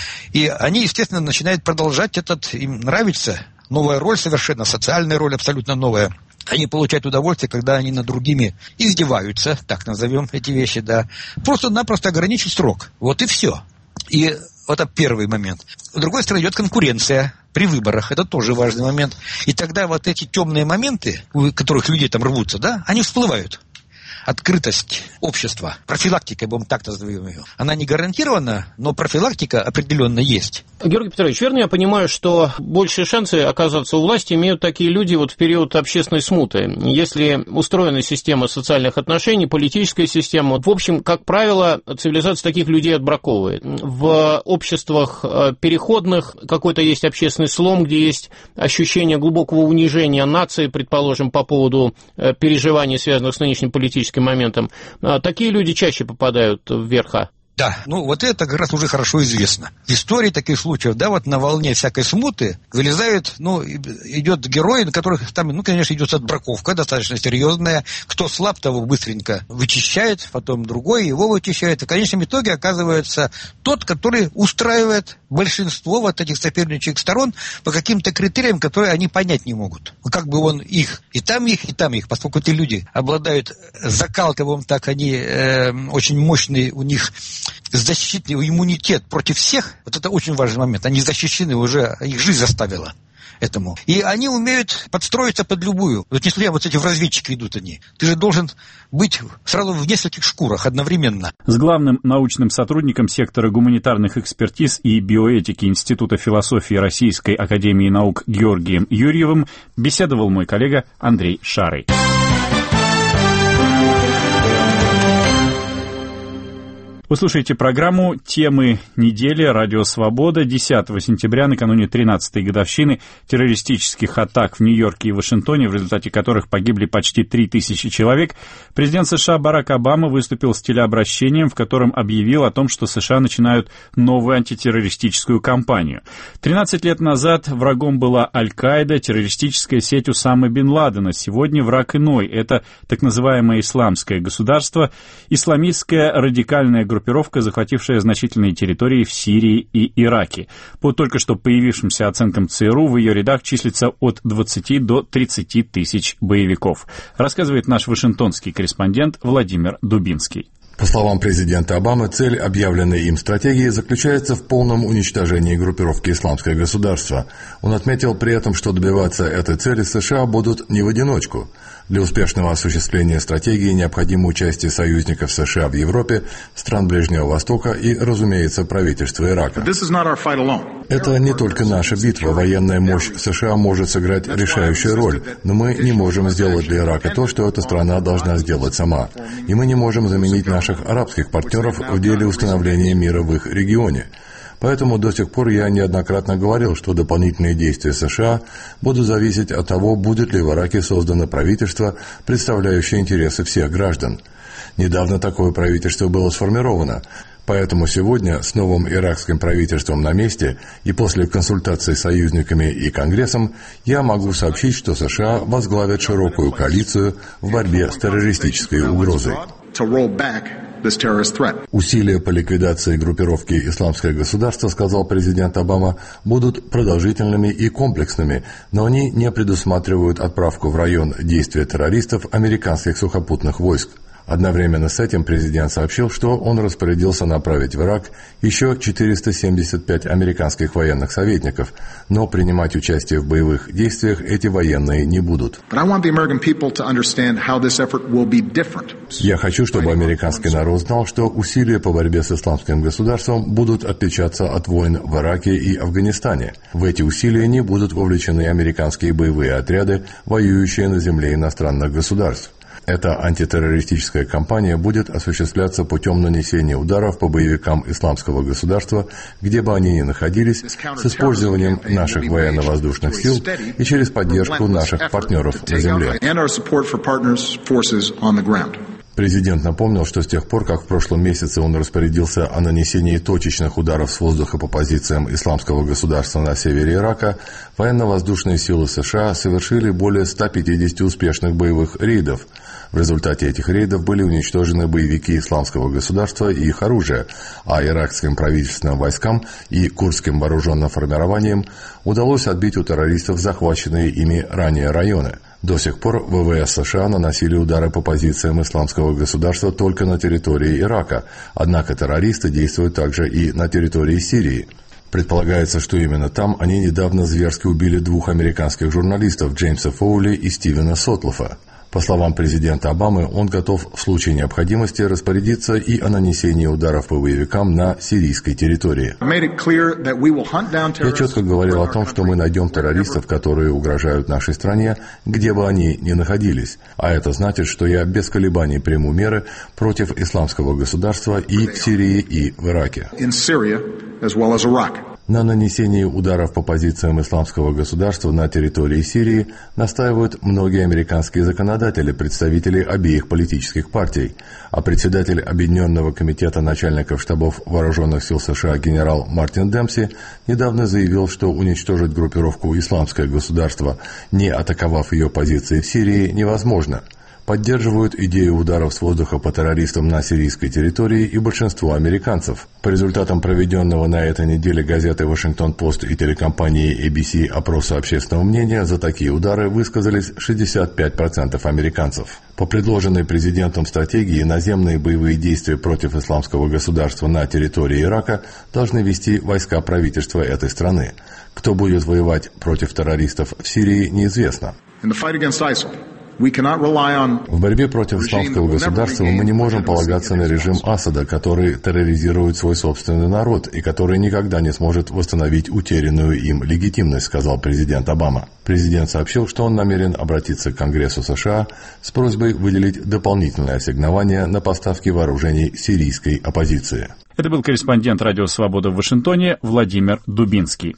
Speaker 12: И они, естественно, начинают продолжать этот, им нравится. Новая роль совершенно, социальная роль абсолютно новая. Они получают удовольствие, когда они над другими издеваются, так назовем эти вещи, да. Просто-напросто ограничить срок. Вот и все. И это первый момент. С другой стороны, идет конкуренция при выборах. Это тоже важный момент. И тогда вот эти темные моменты, у которых люди там рвутся, да, они всплывают. Открытость общества, профилактика, будем так назовем ее, она не гарантирована, но профилактика определенно есть.
Speaker 13: Георгий Петрович, верно я понимаю, что большие шансы оказаться у власти имеют такие люди вот в период общественной смуты? Если устроена система социальных отношений, политическая система, в общем, как правило, цивилизация таких людей отбраковывает. В обществах переходных какой-то есть общественный слом, где есть ощущение глубокого унижения нации, предположим, по поводу переживаний, связанных с нынешним политическим моментом. Такие люди чаще попадают в верха.
Speaker 12: Да, ну вот это как раз уже хорошо известно. В истории таких случаев, да, вот на волне всякой смуты вылезают, ну, идет герой, на которых там, ну, конечно, идет отбраковка достаточно серьезная. Кто слаб, того быстренько вычищает, потом другой его вычищает. И в конечном итоге оказывается тот, который устраивает большинство вот этих соперничающих сторон по каким-то критериям, которые они понять не могут. Как бы он их, и там их, и там их, поскольку эти люди обладают закалкой, так они э, очень мощный у них защитный иммунитет против всех, вот это очень важный момент. Они защищены уже, их жизнь заставила этому. И они умеют подстроиться под любую. Вот несмотря вот эти в разведчики идут они. Ты же должен быть сразу в нескольких шкурах одновременно.
Speaker 1: С главным научным сотрудником сектора гуманитарных экспертиз и биоэтики Института философии Российской академии наук Георгием Юрьевым беседовал мой коллега Андрей Шарый. Вы слушаете программу «Темы недели» «Радио Свобода» десятого сентября, накануне тринадцатой годовщины террористических атак в Нью-Йорке и Вашингтоне, в результате которых погибли почти три тысячи человек. Президент США Барак Обама выступил с телеобращением, в котором объявил о том, что США начинают новую антитеррористическую кампанию. тринадцать лет назад врагом была Аль-Каида, террористическая сеть Усамы бен Ладена. Сегодня враг иной. Это так называемое исламское государство, исламистская радикальная группировка, группировка, захватившая значительные территории в Сирии и Ираке. По только что появившимся оценкам ЦРУ, в ее рядах числится от двадцати до тридцати тысяч боевиков. Рассказывает наш вашингтонский корреспондент Владимир Дубинский.
Speaker 4: По словам президента Обамы, цель объявленной им стратегии заключается в полном уничтожении группировки «Исламское государство». Он отметил при этом, что добиваться этой цели США будут не в одиночку. Для успешного осуществления стратегии необходимо участие союзников США в Европе, стран Ближнего Востока и, разумеется, правительства Ирака. Это не только наша битва. Военная мощь США может сыграть решающую роль, но мы не можем сделать для Ирака то, что эта страна должна сделать сама. И мы не можем заменить наших арабских партнеров в деле установления мира в их регионе. Поэтому до сих пор я неоднократно говорил, что дополнительные действия США будут зависеть от того, будет ли в Ираке создано правительство, представляющее интересы всех граждан. Недавно такое правительство было сформировано. Поэтому сегодня с новым иракским правительством на месте и после консультаций с союзниками и Конгрессом я могу сообщить, что США возглавят широкую коалицию в борьбе с террористической угрозой. Усилия по ликвидации группировки «Исламское государство», сказал президент Обама, будут продолжительными и комплексными, но они не предусматривают отправку в район действия террористов американских сухопутных войск. Одновременно с этим президент сообщил, что он распорядился направить в Ирак еще четыреста семьдесят пять американских военных советников, но принимать участие в боевых действиях эти военные не будут. Я хочу, чтобы американский народ знал, что усилия по борьбе с исламским государством будут отличаться от войн в Ираке и Афганистане. В эти усилия не будут вовлечены американские боевые отряды, воюющие на земле иностранных государств. Эта антитеррористическая кампания будет осуществляться путем нанесения ударов по боевикам исламского государства, где бы они ни находились, с использованием наших военно-воздушных сил и через поддержку наших партнеров на земле. Президент напомнил, что с тех пор, как в прошлом месяце он распорядился о нанесении точечных ударов с воздуха по позициям исламского государства на севере Ирака, военно-воздушные силы США совершили более ста пятидесяти успешных боевых рейдов. В результате этих рейдов были уничтожены боевики исламского государства и их оружие, а иракским правительственным войскам и курдским вооруженным формированиям удалось отбить у террористов захваченные ими ранее районы. До сих пор ВВС США наносили удары по позициям исламского государства только на территории Ирака, однако террористы действуют также и на территории Сирии. Предполагается, что именно там они недавно зверски убили двух американских журналистов Джеймса Фоули и Стивена Сотлофа. По словам президента Обамы, он готов в случае необходимости распорядиться и о нанесении ударов по боевикам на сирийской территории. Я четко говорил о том, что мы найдем террористов, которые угрожают нашей стране, где бы они ни находились. А это значит, что я без колебаний приму меры против исламского государства и в Сирии, и в Ираке. На нанесении ударов по позициям исламского государства на территории Сирии настаивают многие американские законодатели, представители обеих политических партий, а председатель Объединенного комитета начальников штабов вооруженных сил США генерал Мартин Демпси недавно заявил, что уничтожить группировку «Исламское государство», не атаковав ее позиции в Сирии, невозможно. Поддерживают идею ударов с воздуха по террористам на сирийской территории и большинство американцев. По результатам проведенного на этой неделе газеты «Вашингтон-Пост» и телекомпании эй би си опроса общественного мнения за такие удары высказались шестьдесят пять процентов американцев. По предложенной президентом стратегии наземные боевые действия против исламского государства на территории Ирака должны вести войска правительства этой страны. Кто будет воевать против террористов в Сирии, неизвестно. В борьбе против исламского государства мы не можем полагаться на режим Асада, который терроризирует свой собственный народ и который никогда не сможет восстановить утерянную им легитимность, сказал президент Обама. Президент сообщил, что он намерен обратиться к Конгрессу США с просьбой выделить дополнительное ассигнование на поставки вооружений сирийской оппозиции.
Speaker 1: Это был корреспондент «Радио Свобода» в Вашингтоне Владимир Дубинский.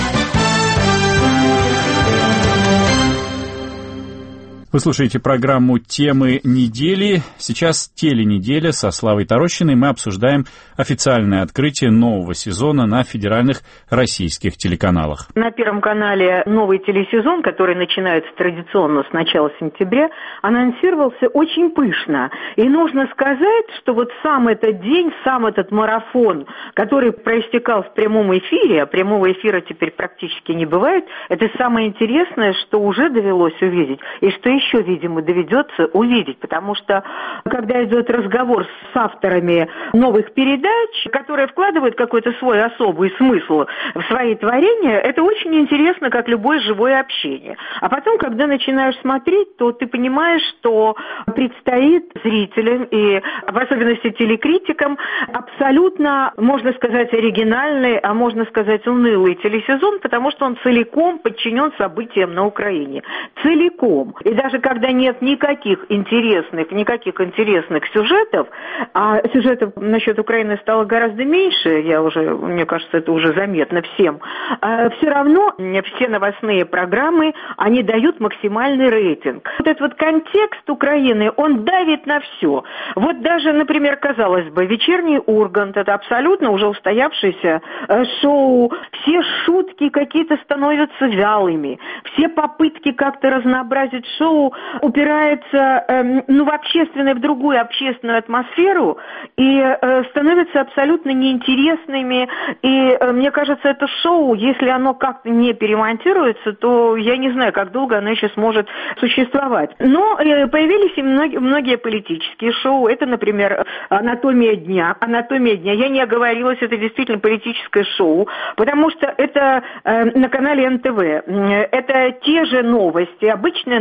Speaker 1: Вы слушаете программу «Темы недели». Сейчас теленеделя со Славой Тарощиной. Мы обсуждаем официальное открытие нового сезона на федеральных российских телеканалах.
Speaker 14: На Первом канале новый телесезон, который начинается традиционно с начала сентября, анонсировался очень пышно. И нужно сказать, что вот сам этот день, сам этот марафон, который проистекал в прямом эфире, а прямого эфира теперь практически не бывает, это самое интересное, что уже довелось увидеть, и что еще, видимо, доведется увидеть, потому что, когда идет разговор с авторами новых передач, которые вкладывают какой-то свой особый смысл в свои творения, это очень интересно, как любое живое общение. А потом, когда начинаешь смотреть, то ты понимаешь, что предстоит зрителям и, в особенности, телекритикам, абсолютно, можно сказать, оригинальный, а можно сказать, унылый телесезон, потому что он целиком подчинен событиям на Украине. Целиком. И даже Даже когда нет никаких интересных, никаких интересных сюжетов, а сюжетов насчет Украины стало гораздо меньше, я уже, мне кажется, это уже заметно всем, все равно все новостные программы, они дают максимальный рейтинг. Вот этот вот контекст Украины, он давит на все. Вот даже, например, казалось бы, «Вечерний Ургант», это абсолютно уже устоявшееся шоу, все шутки какие-то становятся вялыми, все попытки как-то разнообразить шоу упирается э, ну, в общественную, в другую общественную атмосферу и э, становятся абсолютно неинтересными. И э, мне кажется, это шоу, если оно как-то не перемонтируется, то я не знаю, как долго оно еще сможет существовать. Но э, появились и многие, многие политические шоу. Это, например, «Анатомия дня». «Анатомия дня». Я не оговорилась, это действительно политическое шоу, потому что это э, на канале эн тэ вэ. Это те же новости, обычные новости,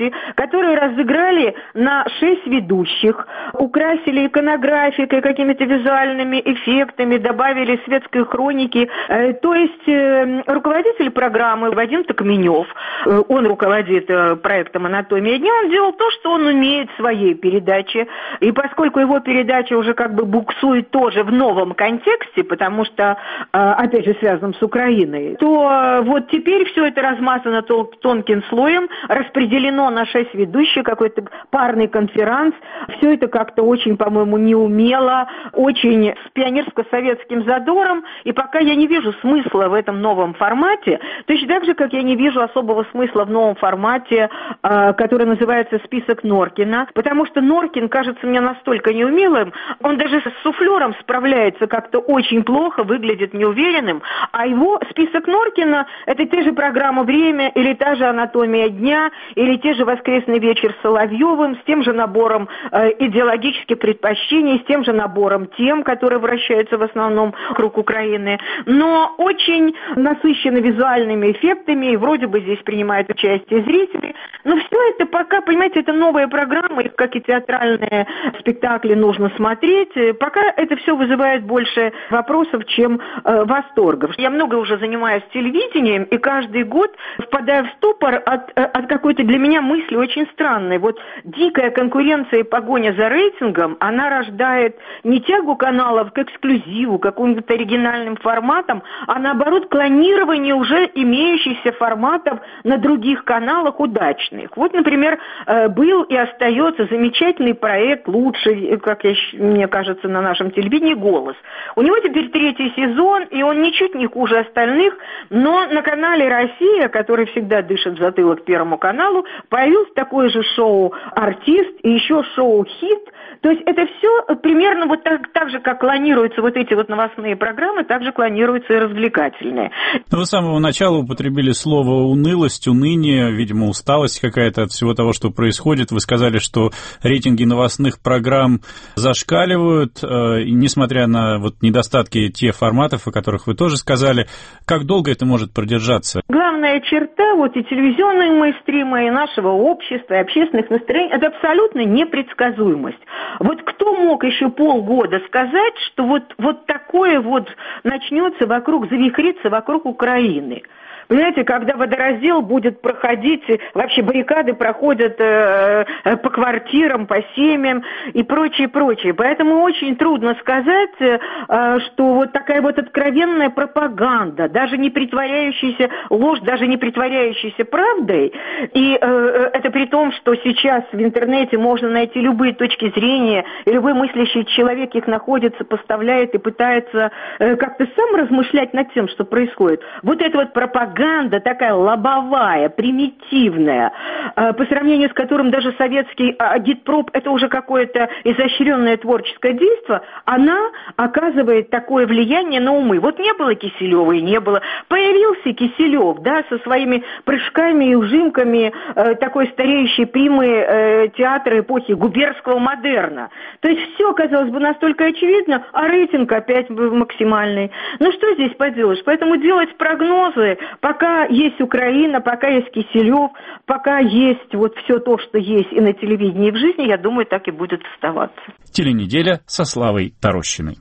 Speaker 14: формате, который разыграли на шесть ведущих, украсили иконографикой, какими-то визуальными эффектами, добавили светской хроники. То есть руководитель программы Вадим Токменев, он руководит проектом «Анатомия дня», он делал то, что он умеет в своей передаче. И поскольку его передача уже как бы буксует тоже в новом контексте, потому что, опять же, связанном с Украиной, то вот теперь все это размазано тонким слоем, распределено на шесть ведущих, какой-то парный конферанс. Все это как-то очень, по-моему, неумело, очень с пионерско-советским задором. И пока я не вижу смысла в этом новом формате, точно так же, как я не вижу особого смысла в новом формате, который называется «Список Норкина», потому что Норкин кажется мне настолько неумелым, он даже с суфлером справляется как-то очень плохо, выглядит неуверенным, а его «Список Норкина» — это те же программы «Время» или та же «Анатомия дня», или те же «Воскресный вечер» с Соловьевым, с тем же набором э, идеологических предпочтений, с тем же набором тем, которые вращаются в основном вокруг Украины, но очень насыщены визуальными эффектами, и вроде бы здесь принимают участие зрители, но все это пока, понимаете, это новая программа, их, как и театральные спектакли, нужно смотреть, пока это все вызывает больше вопросов, чем э, восторгов. Я много уже занимаюсь телевидением, и каждый год впадаю в ступор от, от какой-то для меня мысли очень странной. Вот дикая конкуренция и погоня за рейтингом, она рождает не тягу каналов к эксклюзиву, к каким-то оригинальным форматам, а наоборот клонирование уже имеющихся форматов на других каналах удачных. Вот, например, был и остается замечательный проект, лучший, как я, мне кажется, на нашем телевидении, «Голос». У него теперь третий сезон, и он ничуть не хуже остальных, но на канале «Россия», который всегда дышит в затылок Первому каналу, появилось такое же шоу «Артист» и еще шоу «Хит». То есть это все примерно вот так, так же, как клонируются вот эти вот новостные программы, так же клонируются и развлекательные.
Speaker 1: Но вы с самого начала употребили слово «унылость», «уныние», видимо, усталость какая-то от всего того, что происходит. Вы сказали, что рейтинги новостных программ зашкаливают, э, и несмотря на вот недостатки тех форматов, о которых вы тоже сказали. Как долго это может продержаться?
Speaker 14: Главная черта вот и телевизионной мейнстрима, и нашего общества, и общественных настроений — это абсолютно непредсказуемость. Вот кто мог еще полгода сказать, что вот, вот такое вот начнется вокруг, завихрится вокруг Украины? Понимаете, когда водораздел будет проходить, вообще баррикады проходят э, по квартирам, по семьям и прочее, прочее. Поэтому очень трудно сказать, э, что вот такая вот откровенная пропаганда, даже не притворяющаяся ложь, даже не притворяющаяся правдой, и э, это при том, что сейчас в интернете можно найти любые точки зрения, и любой мыслящий человек их находит, сопоставляет и пытается э, как-то сам размышлять над тем, что происходит. Вот эта вот пропаганда, Пропаганда такая лобовая, примитивная, по сравнению с которым даже советский агитпроп — это уже какое-то изощренное творческое действие, она оказывает такое влияние на умы. Вот не было Киселева и не было. Появился Киселев, да, со своими прыжками и ужимками такой стареющей примы театра эпохи губернского модерна. То есть все, казалось бы, настолько очевидно, а рейтинг опять максимальный. Ну что здесь поделаешь? Поэтому делать прогнозы, пока есть Украина, пока есть Киселев, пока есть вот все то, что есть и на телевидении, и в жизни, я думаю, так и будет оставаться.
Speaker 1: Теленеделя со Славой Тарощиной.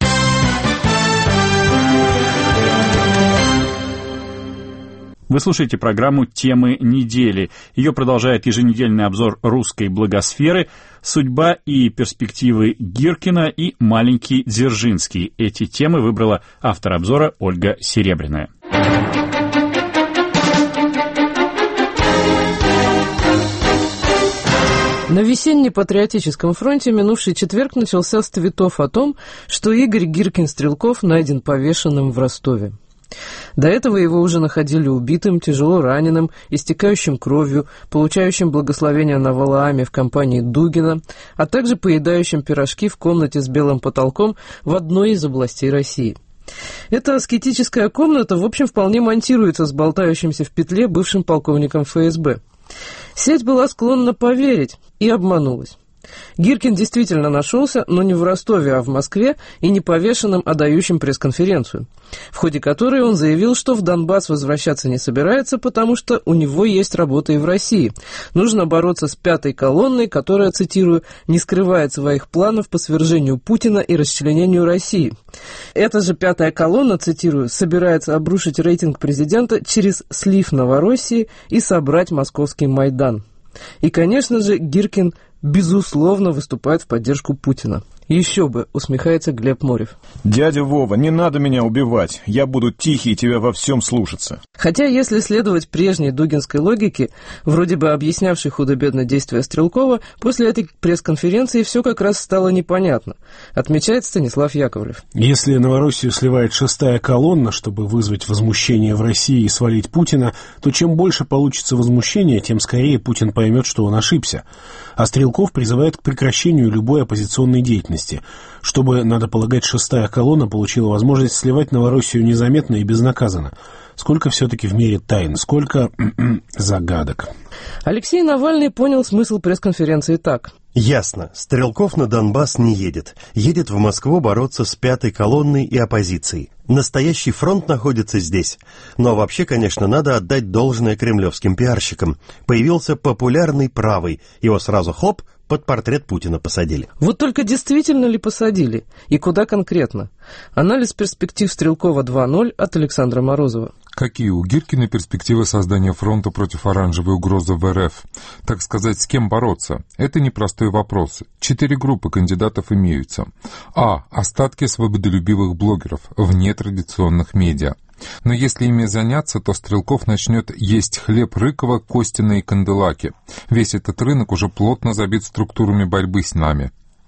Speaker 1: Вы слушаете программу «Темы недели». Ее продолжает еженедельный обзор русской благосферы, судьба и перспективы Гиркина и маленький Дзержинский. Эти темы выбрала автор обзора Ольга Серебряная.
Speaker 15: На весенне-патриотическом фронте минувший четверг начался с твитов о том, что Игорь Гиркин-Стрелков найден повешенным в Ростове. До этого его уже находили убитым, тяжело раненым, истекающим кровью, получающим благословение на Валааме в компании Дугина, а также поедающим пирожки в комнате с белым потолком в одной из областей России. Эта аскетическая комната, в общем, вполне монтируется с болтающимся в петле бывшим полковником эф эс бэ. Сеть была склонна поверить и обманулась. Гиркин действительно нашелся, но не в Ростове, а в Москве, и не повешенным, а дающим пресс-конференцию, в ходе которой он заявил, что в Донбасс возвращаться не собирается, потому что у него есть работа и в России. Нужно бороться с пятой колонной, которая, цитирую, «не скрывает своих планов по свержению Путина и расчленению России». Эта же пятая колонна, цитирую, «собирается обрушить рейтинг президента через слив Новороссии и собрать московский Майдан». И, конечно же, Гиркин безусловно выступает в поддержку Путина. Еще бы, усмехается Глеб Морев.
Speaker 16: Дядя Вова, не надо меня убивать. Я буду тихий и тебя во всем слушаться.
Speaker 15: Хотя, если следовать прежней дугинской логике, вроде бы объяснявшей худо-бедно действия Стрелкова, после этой пресс-конференции все как раз стало непонятно, отмечает Станислав Яковлев.
Speaker 17: Если Новороссию сливает шестая колонна, чтобы вызвать возмущение в России и свалить Путина, то чем больше получится возмущения, тем скорее Путин поймет, что он ошибся. А Стрелков призывает к прекращению любой оппозиционной деятельности, чтобы, надо полагать, шестая колонна получила возможность сливать Новороссию незаметно и безнаказанно. Сколько все-таки в мире тайн, сколько загадок.
Speaker 15: Алексей Навальный понял смысл пресс-конференции так.
Speaker 18: Ясно. Стрелков на Донбасс не едет. Едет в Москву бороться с пятой колонной и оппозицией. Настоящий фронт находится здесь. Но вообще, конечно, надо отдать должное кремлевским пиарщикам. Появился популярный правый. Его сразу хоп, под портрет Путина посадили.
Speaker 15: Вот только действительно ли посадили? И куда конкретно? Анализ перспектив Стрелкова два ноль от Александра Морозова.
Speaker 19: Какие у Гиркина перспективы создания фронта против оранжевой угрозы в эр эф? Так сказать, с кем бороться? Это непростой вопрос. Четыре группы кандидатов имеются. А. Остатки свободолюбивых блогеров вне традиционных медиа. Но если ими заняться, то Стрелков начнет есть хлеб Рыкова, Костина и Канделаки. Весь этот рынок уже плотно забит структурами борьбы с нами.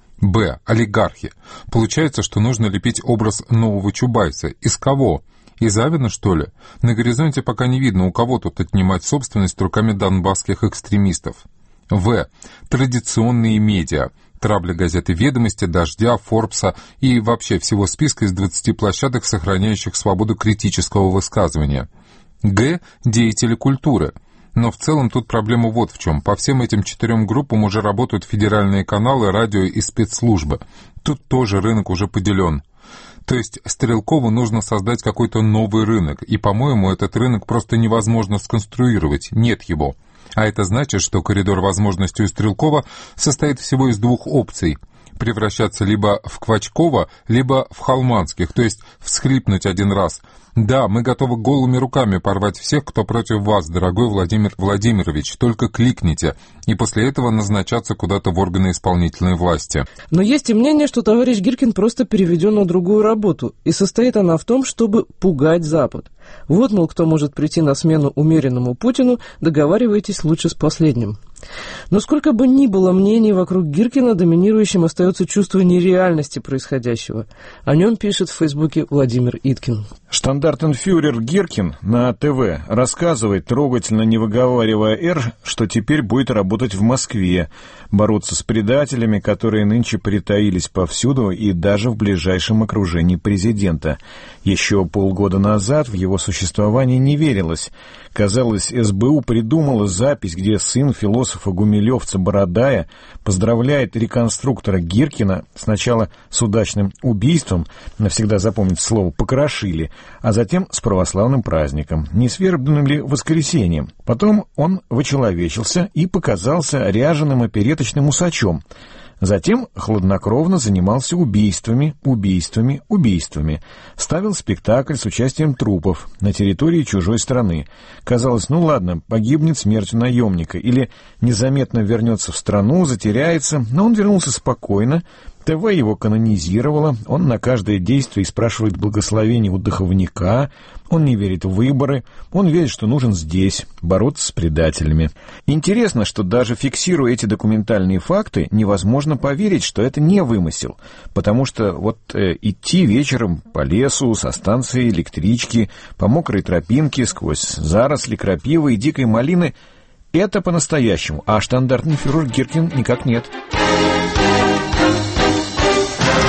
Speaker 19: Б. Олигархи. Получается, что нужно лепить образ нового Чубайса. Из кого? Из Авина, что ли? На горизонте пока не видно, у кого тут отнимать собственность руками донбасских экстремистов. В. Традиционные медиа. Травля газеты «Ведомости», «Дождя», «Форбса» и вообще всего списка из двадцати площадок, сохраняющих свободу критического высказывания. Г. Деятели культуры. Но в целом тут проблема вот в чем. По всем этим четырем группам уже работают федеральные каналы, радио и спецслужбы. Тут тоже рынок уже поделен. То есть Стрелкову нужно создать какой-то новый рынок, и, по-моему, этот рынок просто невозможно сконструировать, нет его. А это значит, что коридор возможностей у Стрелкова состоит всего из двух опций – превращаться либо в Квачкова, либо в Холманских, то есть всхлипнуть один раз. Да, мы готовы голыми руками порвать всех, кто против вас, дорогой Владимир Владимирович, только кликните, и после этого назначаться куда-то в органы исполнительной власти.
Speaker 15: Но есть и мнение, что товарищ Гиркин просто переведен на другую работу, и состоит она в том, чтобы пугать Запад. Вот, мол, кто может прийти на смену умеренному Путину, договаривайтесь лучше с последним. Но сколько бы ни было мнений вокруг Гиркина, доминирующим остается чувство нереальности происходящего. О нем пишет в Фейсбуке Владимир Иткин.
Speaker 16: Штандартенфюрер Гиркин на ТВ рассказывает, трогательно не выговаривая «Р», что теперь будет работать в Москве, бороться с предателями, которые нынче притаились повсюду и даже в ближайшем окружении президента. Еще полгода назад в его существование не верилось. Казалось, эс бэ у придумала запись, где сын философа-гумилевца Бородая поздравляет реконструктора Гиркина сначала с удачным убийством, навсегда запомнить слово «покрошили», а затем с православным праздником, не с вербным ли воскресеньем. Потом он вычеловечился и показался ряженым опереточным усачом. Затем хладнокровно занимался убийствами, убийствами, убийствами. Ставил спектакль с участием трупов на территории чужой страны. Казалось, ну ладно, погибнет смертью наемника или незаметно вернется в страну, затеряется, но он вернулся спокойно. ТВ его канонизировало, он на каждое действие спрашивает благословение у духовника, он не верит в выборы, он верит, что нужен здесь, бороться с предателями. Интересно, что даже фиксируя эти документальные факты, невозможно поверить, что это не вымысел, потому что вот э, идти вечером по лесу со станции электрички, по мокрой тропинке, сквозь заросли крапивы и дикой малины — это по-настоящему, а штандартный фюрер Гиркин никак нет.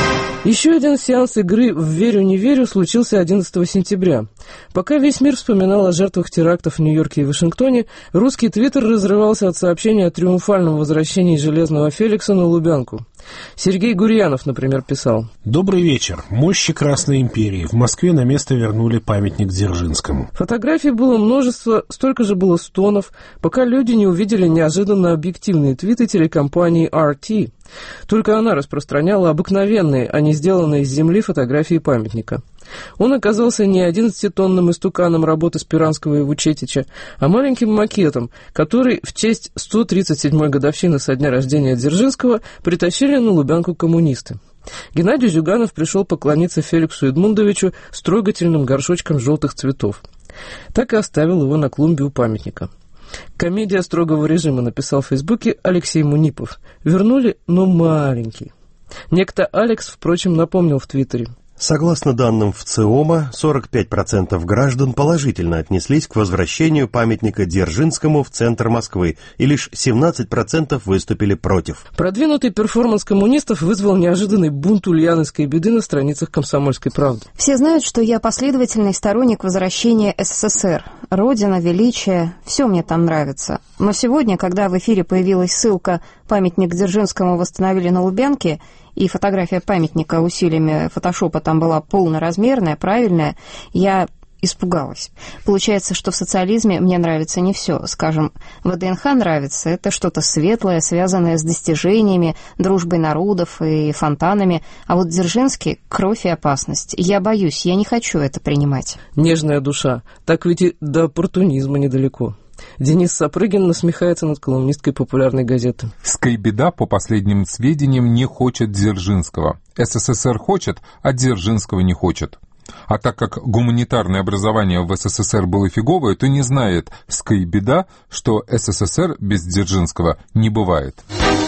Speaker 15: Еще один сеанс игры в «Верю-не верю» случился одиннадцатого сентября. Пока весь мир вспоминал о жертвах терактов в Нью-Йорке и Вашингтоне, русский твиттер разрывался от сообщения о триумфальном возвращении Железного Феликса на Лубянку. Сергей Гурьянов, например, писал:
Speaker 17: «Добрый вечер. Мощи Красной империи. В Москве на место вернули памятник Дзержинскому».
Speaker 15: Фотографий было множество, столько же было стонов, пока люди не увидели неожиданно объективные твиты телекомпании ар ти. Только она распространяла обыкновенные, а не сделанные из земли фотографии памятника. Он оказался не одиннадцатитонным истуканом работы Спиранского и Вучетича, а маленьким макетом, который в честь сто тридцать седьмой годовщины со дня рождения Дзержинского притащили на Лубянку коммунисты. Геннадий Зюганов пришел поклониться Феликсу Эдмундовичу с трогательным горшочком желтых цветов. Так и оставил его на клумбе у памятника. «Комедия строгого режима», написал в Фейсбуке Алексей Мунипов. «Вернули, но маленький». Некто Алекс, впрочем, напомнил в Твиттере:
Speaker 18: согласно данным ВЦИОМа, сорок пять процентов граждан положительно отнеслись к возвращению памятника Дзержинскому в центр Москвы, и лишь семнадцать процентов выступили против.
Speaker 15: Продвинутый перформанс коммунистов вызвал неожиданный бунт ульяновской беды на страницах «Комсомольской правды».
Speaker 20: Все знают, что я последовательный сторонник возвращения СССР. Родина, величие, все мне там нравится. Но сегодня, когда в эфире появилась ссылка «Памятник Дзержинскому восстановили на Лубянке», и фотография памятника усилиями фотошопа там была полноразмерная, правильная, я испугалась. Получается, что в социализме мне нравится не все. Скажем, ВДНХ нравится, это что-то светлое, связанное с достижениями, дружбой народов и фонтанами. А вот Дзержинский — кровь и опасность. Я боюсь, я не хочу это принимать.
Speaker 15: Нежная душа. Так ведь и до оппортунизма недалеко. Денис Сапрыгин насмехается над колумнисткой «Популярной газеты».
Speaker 19: Скайбеда, по последним сведениям, не хочет Дзержинского. СССР хочет, а Дзержинского не хочет. А так как гуманитарное образование в СССР было фиговое, то не знает Скайбеда, что СССР без Дзержинского не бывает.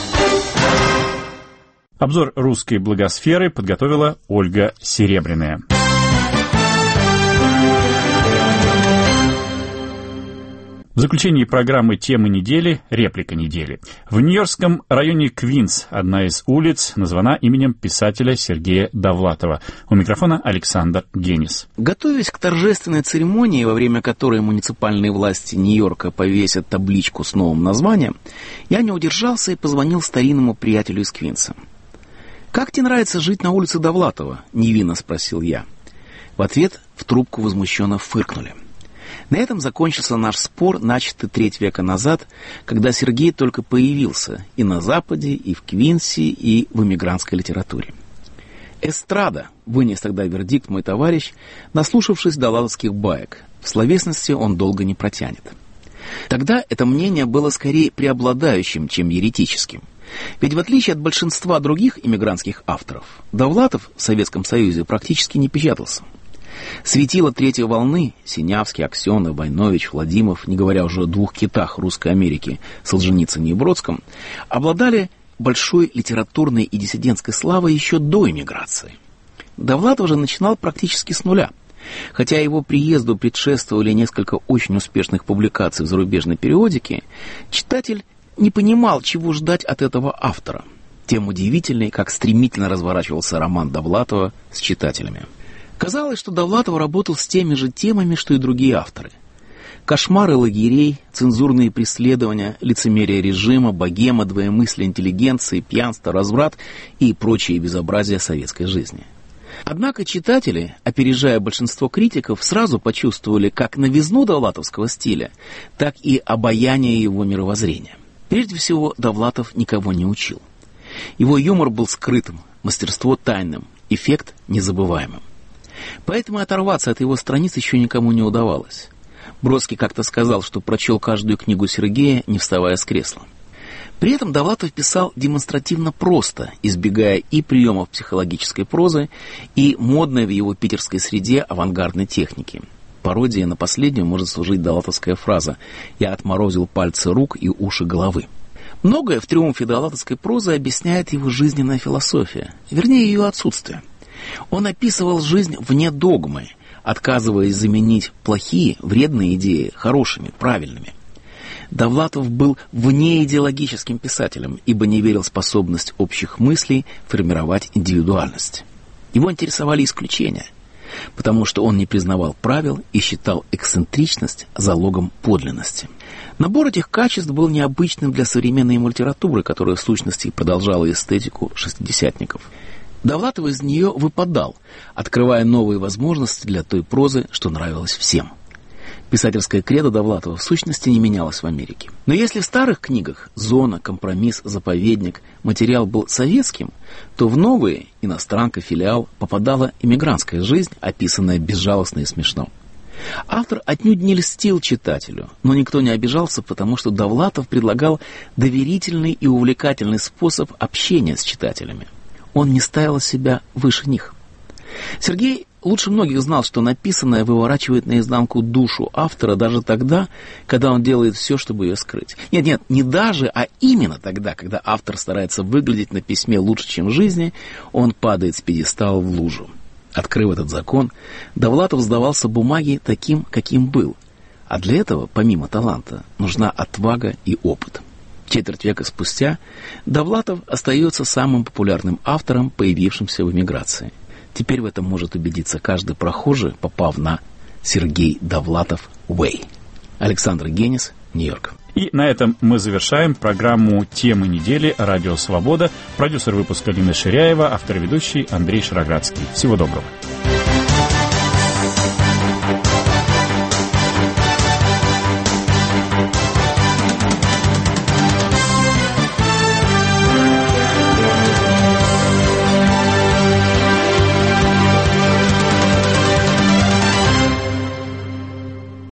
Speaker 1: Обзор русской благосферы подготовила Ольга Серебряная. В заключении программы «Темы недели» реплика недели. В нью-йоркском районе Квинс одна из улиц названа именем писателя Сергея Довлатова. У микрофона Александр Генис.
Speaker 5: Готовясь к торжественной церемонии, во время которой муниципальные власти Нью-Йорка повесят табличку с новым названием, я не удержался и позвонил старинному приятелю из Квинса. «Как тебе нравится жить на улице Довлатова?» — невинно спросил я. В ответ в трубку возмущенно фыркнули. На этом закончился наш спор, начатый треть века назад, когда Сергей только появился и на Западе, и в Квинсе, и в эмигрантской литературе. «Эстрада», — вынес тогда вердикт мой товарищ, наслушавшись довлатовских баек. В словесности он долго не протянет. Тогда это мнение было скорее преобладающим, чем еретическим. Ведь в отличие от большинства других эмигрантских авторов, Довлатов в Советском Союзе практически не печатался. Светило третьей волны — Синявский, Аксенов, Войнович, Владимиров, не говоря уже о двух китах русской Америки, Солженицыне и Бродском, обладали большой литературной и диссидентской славой еще до эмиграции. Довлатов же начинал практически с нуля. Хотя его приезду предшествовали несколько очень успешных публикаций в зарубежной периодике, читатель не понимал, чего ждать от этого автора. Тем удивительней, как стремительно разворачивался роман Довлатова с читателями. Казалось, что Довлатов работал с теми же темами, что и другие авторы. Кошмары лагерей, цензурные преследования, лицемерие режима, богема, двоемыслие интеллигенции, пьянство, разврат и прочие безобразия советской жизни. Однако читатели, опережая большинство критиков, сразу почувствовали как новизну довлатовского стиля, так и обаяние его мировоззрения. Прежде всего, Довлатов никого не учил. Его юмор был скрытым, мастерство тайным, эффект незабываемым. Поэтому оторваться от его страниц еще никому не удавалось. Бродский как-то сказал, что прочел каждую книгу Сергея, не вставая с кресла. При этом Довлатов писал демонстративно просто, избегая и приемов психологической прозы, и модной в его питерской среде авангардной техники. Пародия на последнюю может служить довлатовская фраза «Я отморозил пальцы рук и уши головы». Многое в триумфе довлатовской прозы объясняет его жизненная философия, вернее ее отсутствие. Он описывал жизнь вне догмы, отказываясь заменить плохие, вредные идеи хорошими, правильными. Довлатов был внеидеологическим писателем, ибо не верил в способность общих мыслей формировать индивидуальность. Его интересовали исключения, потому что он не признавал правил и считал эксцентричность залогом подлинности. Набор этих качеств был необычным для современной ему литературы, которая в сущности продолжала эстетику шестидесятников. Довлатов из нее выпадал, открывая новые возможности для той прозы, что нравилось всем. Писательская кредо Довлатова в сущности не менялась в Америке. Но если в старых книгах «Зона», «Компромисс», «Заповедник» материал был советским, то в новые «Иностранка», «Филиал» попадала иммигрантская жизнь, описанная безжалостно и смешно. Автор отнюдь не льстил читателю, но никто не обижался, потому что Довлатов предлагал доверительный и увлекательный способ общения с читателями. Он не ставил себя выше них. Сергей лучше многих знал, что написанное выворачивает наизнанку душу автора даже тогда, когда он делает все, чтобы ее скрыть. Нет, нет, не даже, а именно тогда, когда автор старается выглядеть на письме лучше, чем в жизни, он падает с пьедестала в лужу. Открыв этот закон, Довлатов сдавался бумаге таким, каким был. А для этого, помимо таланта, нужна отвага и опыт. Четверть века спустя Довлатов остается самым популярным автором, появившимся в эмиграции. Теперь в этом может убедиться каждый прохожий, попав на Сергей Довлатов Way. Александр Генис, Нью-Йорк.
Speaker 1: И на этом мы завершаем программу «Темы недели» «Радио Свобода». Продюсер выпуска Лина Ширяева, автор и ведущий Андрей Шароградский. Всего доброго.